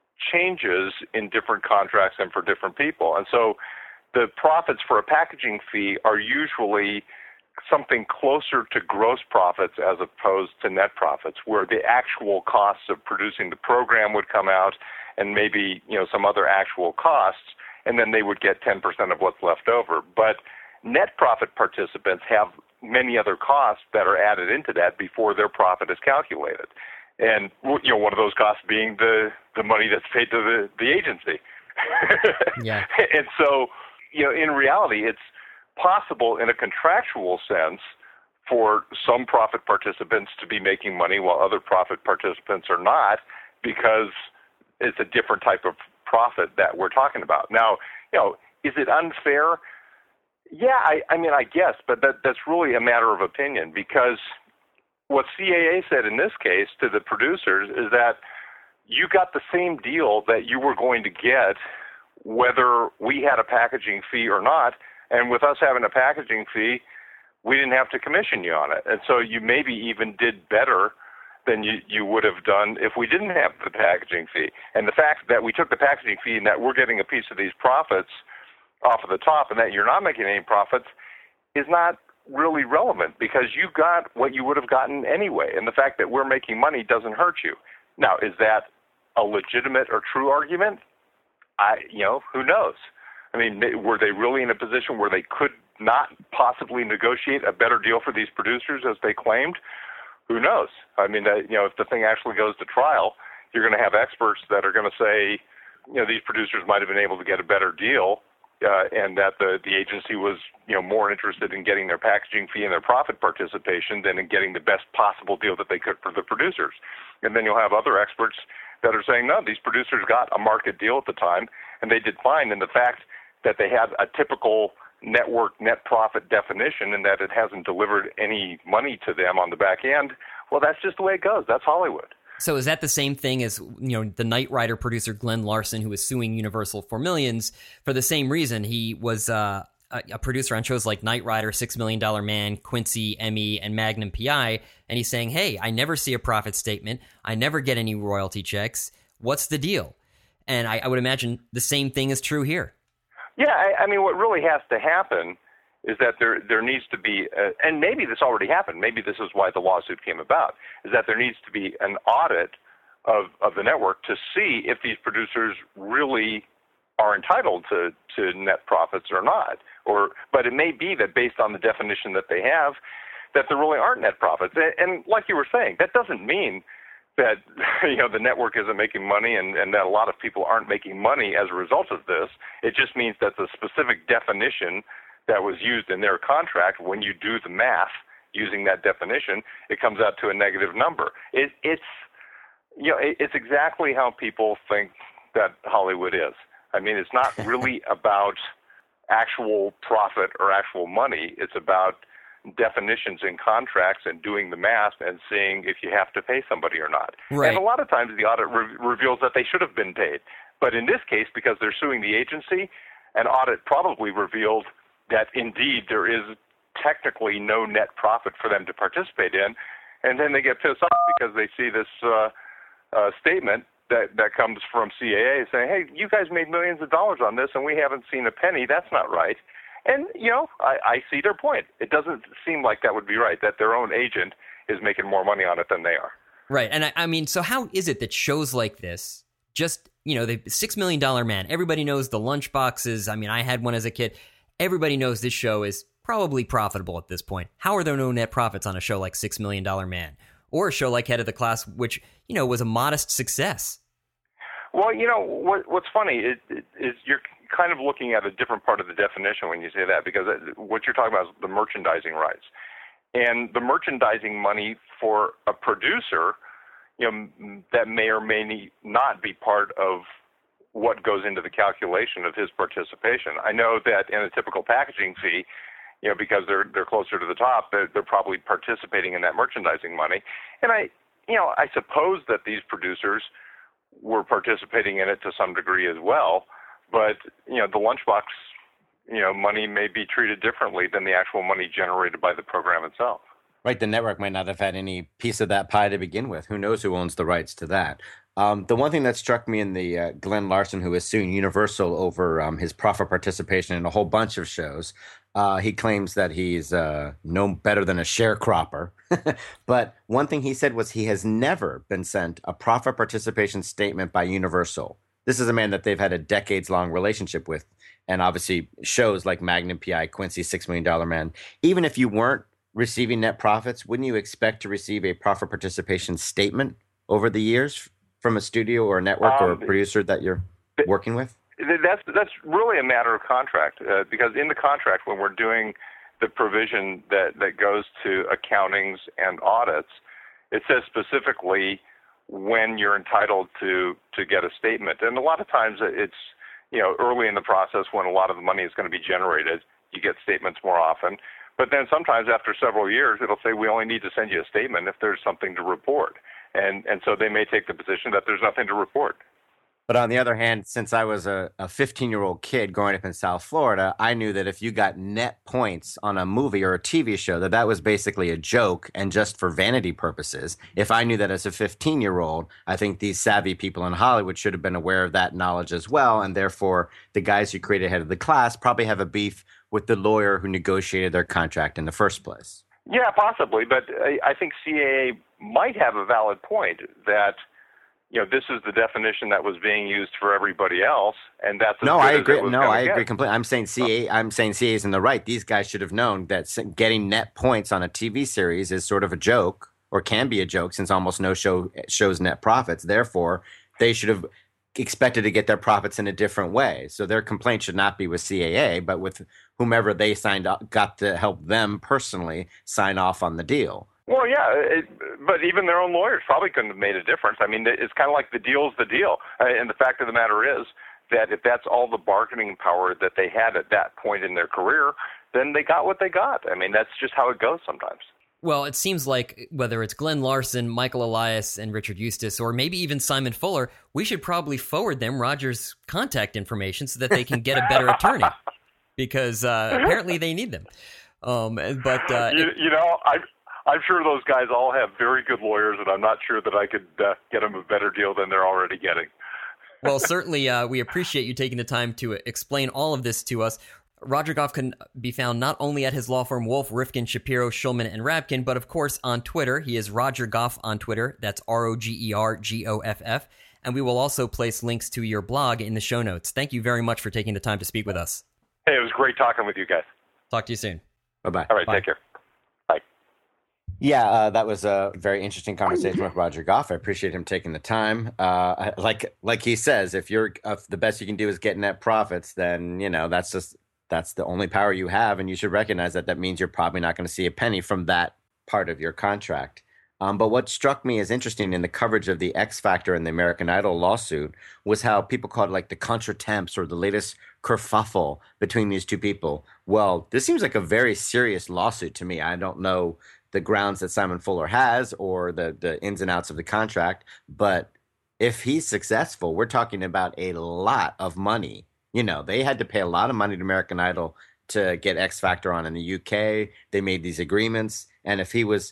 changes in different contracts and for different people. And so the profits for a packaging fee are usually something closer to gross profits as opposed to net profits, where the actual costs of producing the program would come out and maybe, you know, some other actual costs, and then they would get ten percent of what's left over. But net profit participants have many other costs that are added into that before their profit is calculated. And, you know, one of those costs being the, the money that's paid to the, the agency. Yeah. And so, you know, in reality, it's possible in a contractual sense for some profit participants to be making money while other profit participants are not, because it's a different type of profit that we're talking about. Now, you know, is it unfair? Yeah, I, I mean, I guess, but that, that's really a matter of opinion, because what C A A said in this case to the producers is that you got the same deal that you were going to get whether we had a packaging fee or not, and with us having a packaging fee, we didn't have to commission you on it. And so you maybe even did better than you, you would have done if we didn't have the packaging fee. And the fact that we took the packaging fee and that we're getting a piece of these profits off of the top and that you're not making any profits is not really relevant, because you got what you would have gotten anyway. And the fact that we're making money doesn't hurt you. Now, is that a legitimate or true argument? I, you know, who knows? I mean, were they really in a position where they could not possibly negotiate a better deal for these producers as they claimed? Who knows? I mean, uh, you know, if the thing actually goes to trial, you're going to have experts that are going to say, you know, these producers might have been able to get a better deal, uh, and that the, the agency was, you know, more interested in getting their packaging fee and their profit participation than in getting the best possible deal that they could for the producers. And then you'll have other experts that are saying, no, these producers got a market deal at the time, and they did fine. And the fact that they had a typical network net profit definition and that it hasn't delivered any money to them on the back end, well, that's just the way it goes. That's Hollywood. So is that the same thing as, you know, the Knight Rider producer Glenn Larson, who was suing Universal for millions for the same reason? He was uh, a, a producer on shows like Knight Rider, Six Million Dollar Man, Quincy, Emmy, and Magnum P I, and he's saying, hey, I never see a profit statement. I never get any royalty checks. What's the deal? And I, I would imagine the same thing is true here. Yeah, I, I mean, what really has to happen is that there there needs to be, a, and maybe this already happened, maybe this is why the lawsuit came about, is that there needs to be an audit of, of the network to see if these producers really are entitled to, to net profits or not. Or, but it may be that based on the definition that they have, that there really aren't net profits. And, and like you were saying, that doesn't mean that, you know, the network isn't making money and, and that a lot of people aren't making money as a result of this. It just means that the specific definition that was used in their contract, when you do the math using that definition, it comes out to a negative number. It, it's, you know, it, it's exactly how people think that Hollywood is. I mean, it's not really about actual profit or actual money. It's about definitions in contracts and doing the math and seeing if you have to pay somebody or not. Right. And a lot of times the audit re- reveals that they should have been paid. But in this case, because they're suing the agency, an audit probably revealed that indeed there is technically no net profit for them to participate in. And then they get pissed off because they see this uh, uh, statement that, that comes from C A A saying, hey, you guys made millions of dollars on this and we haven't seen a penny. That's not right. And, you know, I, I see their point. It doesn't seem like that would be right, that their own agent is making more money on it than they are. Right. And I, I mean, so how is it that shows like this, just, you know, the Six Million Dollar Man, everybody knows the lunch boxes. I mean, I had one as a kid. Everybody knows this show is probably profitable at this point. How are there no net profits on a show like Six Million Dollar Man or a show like Head of the Class, which, you know, was a modest success? Well, you know, what, what's funny is, is you're kind of looking at a different part of the definition when you say that, because what you're talking about is the merchandising rights. And the merchandising money for a producer, you know, that may or may not be part of what goes into the calculation of his participation. I know that in a typical packaging fee, you know, because they're they're closer to the top, they're, they're probably participating in that merchandising money. And I, you know, I suppose that these producers were participating in it to some degree as well. But, you know, the lunchbox, you know, money may be treated differently than the actual money generated by the program itself. Right. The network might not have had any piece of that pie to begin with. Who knows who owns the rights to that? Um, the one thing that struck me in the uh, Glenn Larson, who is suing Universal over um, his profit participation in a whole bunch of shows, uh, he claims that he's uh, no better than a sharecropper. But one thing he said was he has never been sent a profit participation statement by Universal. This is a man that they've had a decades-long relationship with. And obviously shows like Magnum P I, Quincy, Six Million Dollar Man, even if you weren't receiving net profits, wouldn't you expect to receive a profit participation statement over the years from a studio or a network um, or a producer that you're working with? That's that's really a matter of contract, uh, because in the contract, when we're doing the provision that, that goes to accountings and audits, it says specifically when you're entitled to, to get a statement. And a lot of times it's, you know, early in the process when a lot of the money is going to be generated, you get statements more often. But then sometimes after several years, it'll say we only need to send you a statement if there's something to report. And and so they may take the position that there's nothing to report. But on the other hand, since I was a, a fifteen-year-old kid growing up in South Florida, I knew that if you got net points on a movie or a T V show, that that was basically a joke and just for vanity purposes. If I knew that as a fifteen-year-old, I think these savvy people in Hollywood should have been aware of that knowledge as well, and therefore the guys who created Head of the Class probably have a beef with the lawyer who negotiated their contract in the first place. Yeah, possibly, but I, I think C A A might have a valid point that, you know, this is the definition that was being used for everybody else, and that's no. I agree. No, I agree completely. I'm saying C A A. I'm saying C A A is in the right. These guys should have known that getting net points on a T V series is sort of a joke, or can be a joke, since almost no show shows net profits. Therefore, they should have expected to get their profits in a different way. So their complaint should not be with C A A, but with whomever they signed up, got to help them personally sign off on the deal. Well, yeah, it, but even their own lawyers probably couldn't have made a difference. I mean, it's kind of like the deal's the deal. And the fact of the matter is that if that's all the bargaining power that they had at that point in their career, then they got what they got. I mean, that's just how it goes sometimes. Well, it seems like whether it's Glenn Larson, Michael Elias, and Richard Eustace, or maybe even Simon Fuller, we should probably forward them Roger's contact information so that they can get a better attorney, because uh, apparently they need them. Um, but uh, you, you know, I. I'm sure those guys all have very good lawyers, and I'm not sure that I could uh, get them a better deal than they're already getting. Well, certainly uh, we appreciate you taking the time to explain all of this to us. Roger Goff can be found not only at his law firm Wolf, Rifkin, Shapiro, Shulman, and Rabkin, but of course on Twitter. He is Roger Goff on Twitter. That's R O G E R G O F F. And we will also place links to your blog in the show notes. Thank you very much for taking the time to speak with us. Hey, it was great talking with you guys. Talk to you soon. Bye-bye. All right, Bye. Take care. Yeah, uh, that was a very interesting conversation with Roger Goff. I appreciate him taking the time. Uh, like like he says, if you're if the best you can do is get net profits, then you know that's just that's the only power you have, and you should recognize that. That means you're probably not going to see a penny from that part of your contract. Um, but what struck me as interesting in the coverage of the X Factor and the American Idol lawsuit was how people called it like the contretemps or the latest kerfuffle between these two people. Well, this seems like a very serious lawsuit to me. I don't know the grounds that Simon Fuller has or the, the ins and outs of the contract. But if he's successful, we're talking about a lot of money. You know, they had to pay a lot of money to American Idol to get X Factor on in the U K. They made these agreements. And if he was,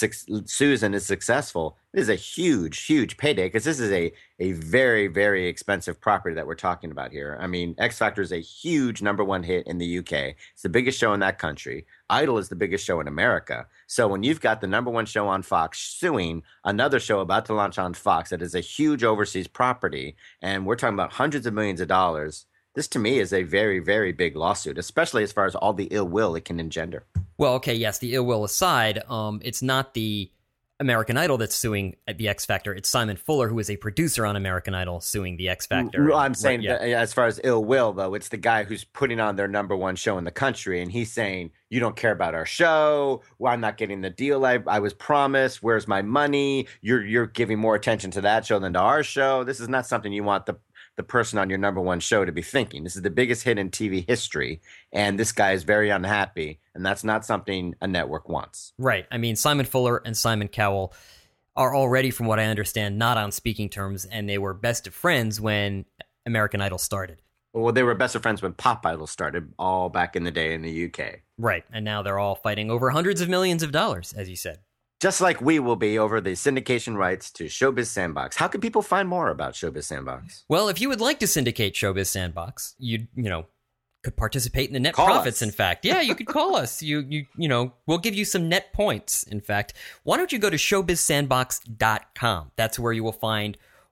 Susan is successful, it is a huge, huge payday, because this is a, a very, very expensive property that we're talking about here. I mean, X Factor is a huge number one hit in the U K. It's the biggest show in that country. Idol is the biggest show in America. So when you've got the number one show on Fox suing another show about to launch on Fox that is a huge overseas property, and we're talking about hundreds of millions of dollars, this to me is a very, very big lawsuit, especially as far as all the ill will it can engender. Well, okay, yes, the ill will aside, um, it's not the American Idol that's suing the X Factor. It's Simon Fuller, who is a producer on American Idol, suing the X Factor. Well, I'm saying, right, yeah. that as far as ill will, though, it's the guy who's putting on their number one show in the country, and he's saying, you don't care about our show. Well, I'm not getting the deal I, I was promised. Where's my money? You're you're giving more attention to that show than to our show. This is not something you want the the person on your number one show to be thinking. This is the biggest hit in T V history, and this guy is very unhappy, and that's not something a network wants. Right. I mean, Simon Fuller and Simon Cowell are already, from what I understand, not on speaking terms, and they were best of friends when American Idol started. Well, they were best of friends when Pop Idol started, all back in the day in the U K. Right, and now they're all fighting over hundreds of millions of dollars, as you said. Just like we will be over the syndication rights to Showbiz Sandbox. How can people find more about Showbiz Sandbox? Well, if you would like to syndicate Showbiz Sandbox, you you know could participate in the net call profits. Us. In fact, yeah, you could call us. You you you know we'll give you some net points. In fact, why don't you go to showbiz sandbox dot com? That's where you will find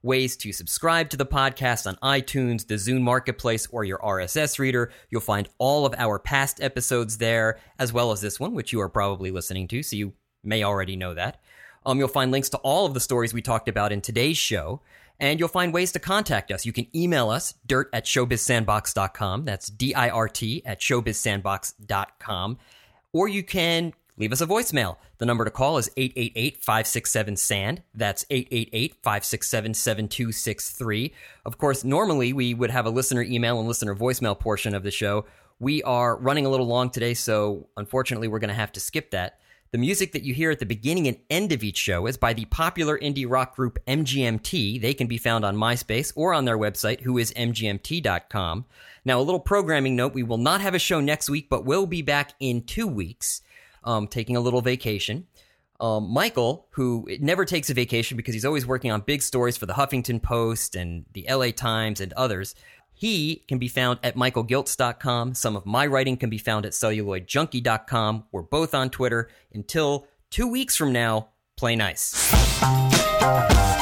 ways to subscribe to the podcast on iTunes, the Zune Marketplace, or your R S S reader. You'll find all of our past episodes there, as well as this one, which you are probably listening to, so you may already know that. Um, you'll find links to all of the stories we talked about in today's show, and you'll find ways to contact us. You can email us, dirt at showbiz sandbox dot com. That's D I R T at showbiz sandbox dot com. Or you can leave us a voicemail. The number to call is eight eight eight, five six seven, S A N D. That's eight eight eight, five six seven, seven two six three. Of course, normally we would have a listener email and listener voicemail portion of the show. We are running a little long today, so unfortunately we're going to have to skip that. The music that you hear at the beginning and end of each show is by the popular indie rock group M G M T. They can be found on MySpace or on their website, who is m g m t dot com. Now, a little programming note, we will not have a show next week, but we'll be back in two weeks, um, taking a little vacation. Um, Michael, who never takes a vacation because he's always working on big stories for the Huffington Post and the L A Times and others, he can be found at michael giltz dot com. Some of my writing can be found at celluloid junkie dot com. We're both on Twitter. Until two weeks from now, play nice.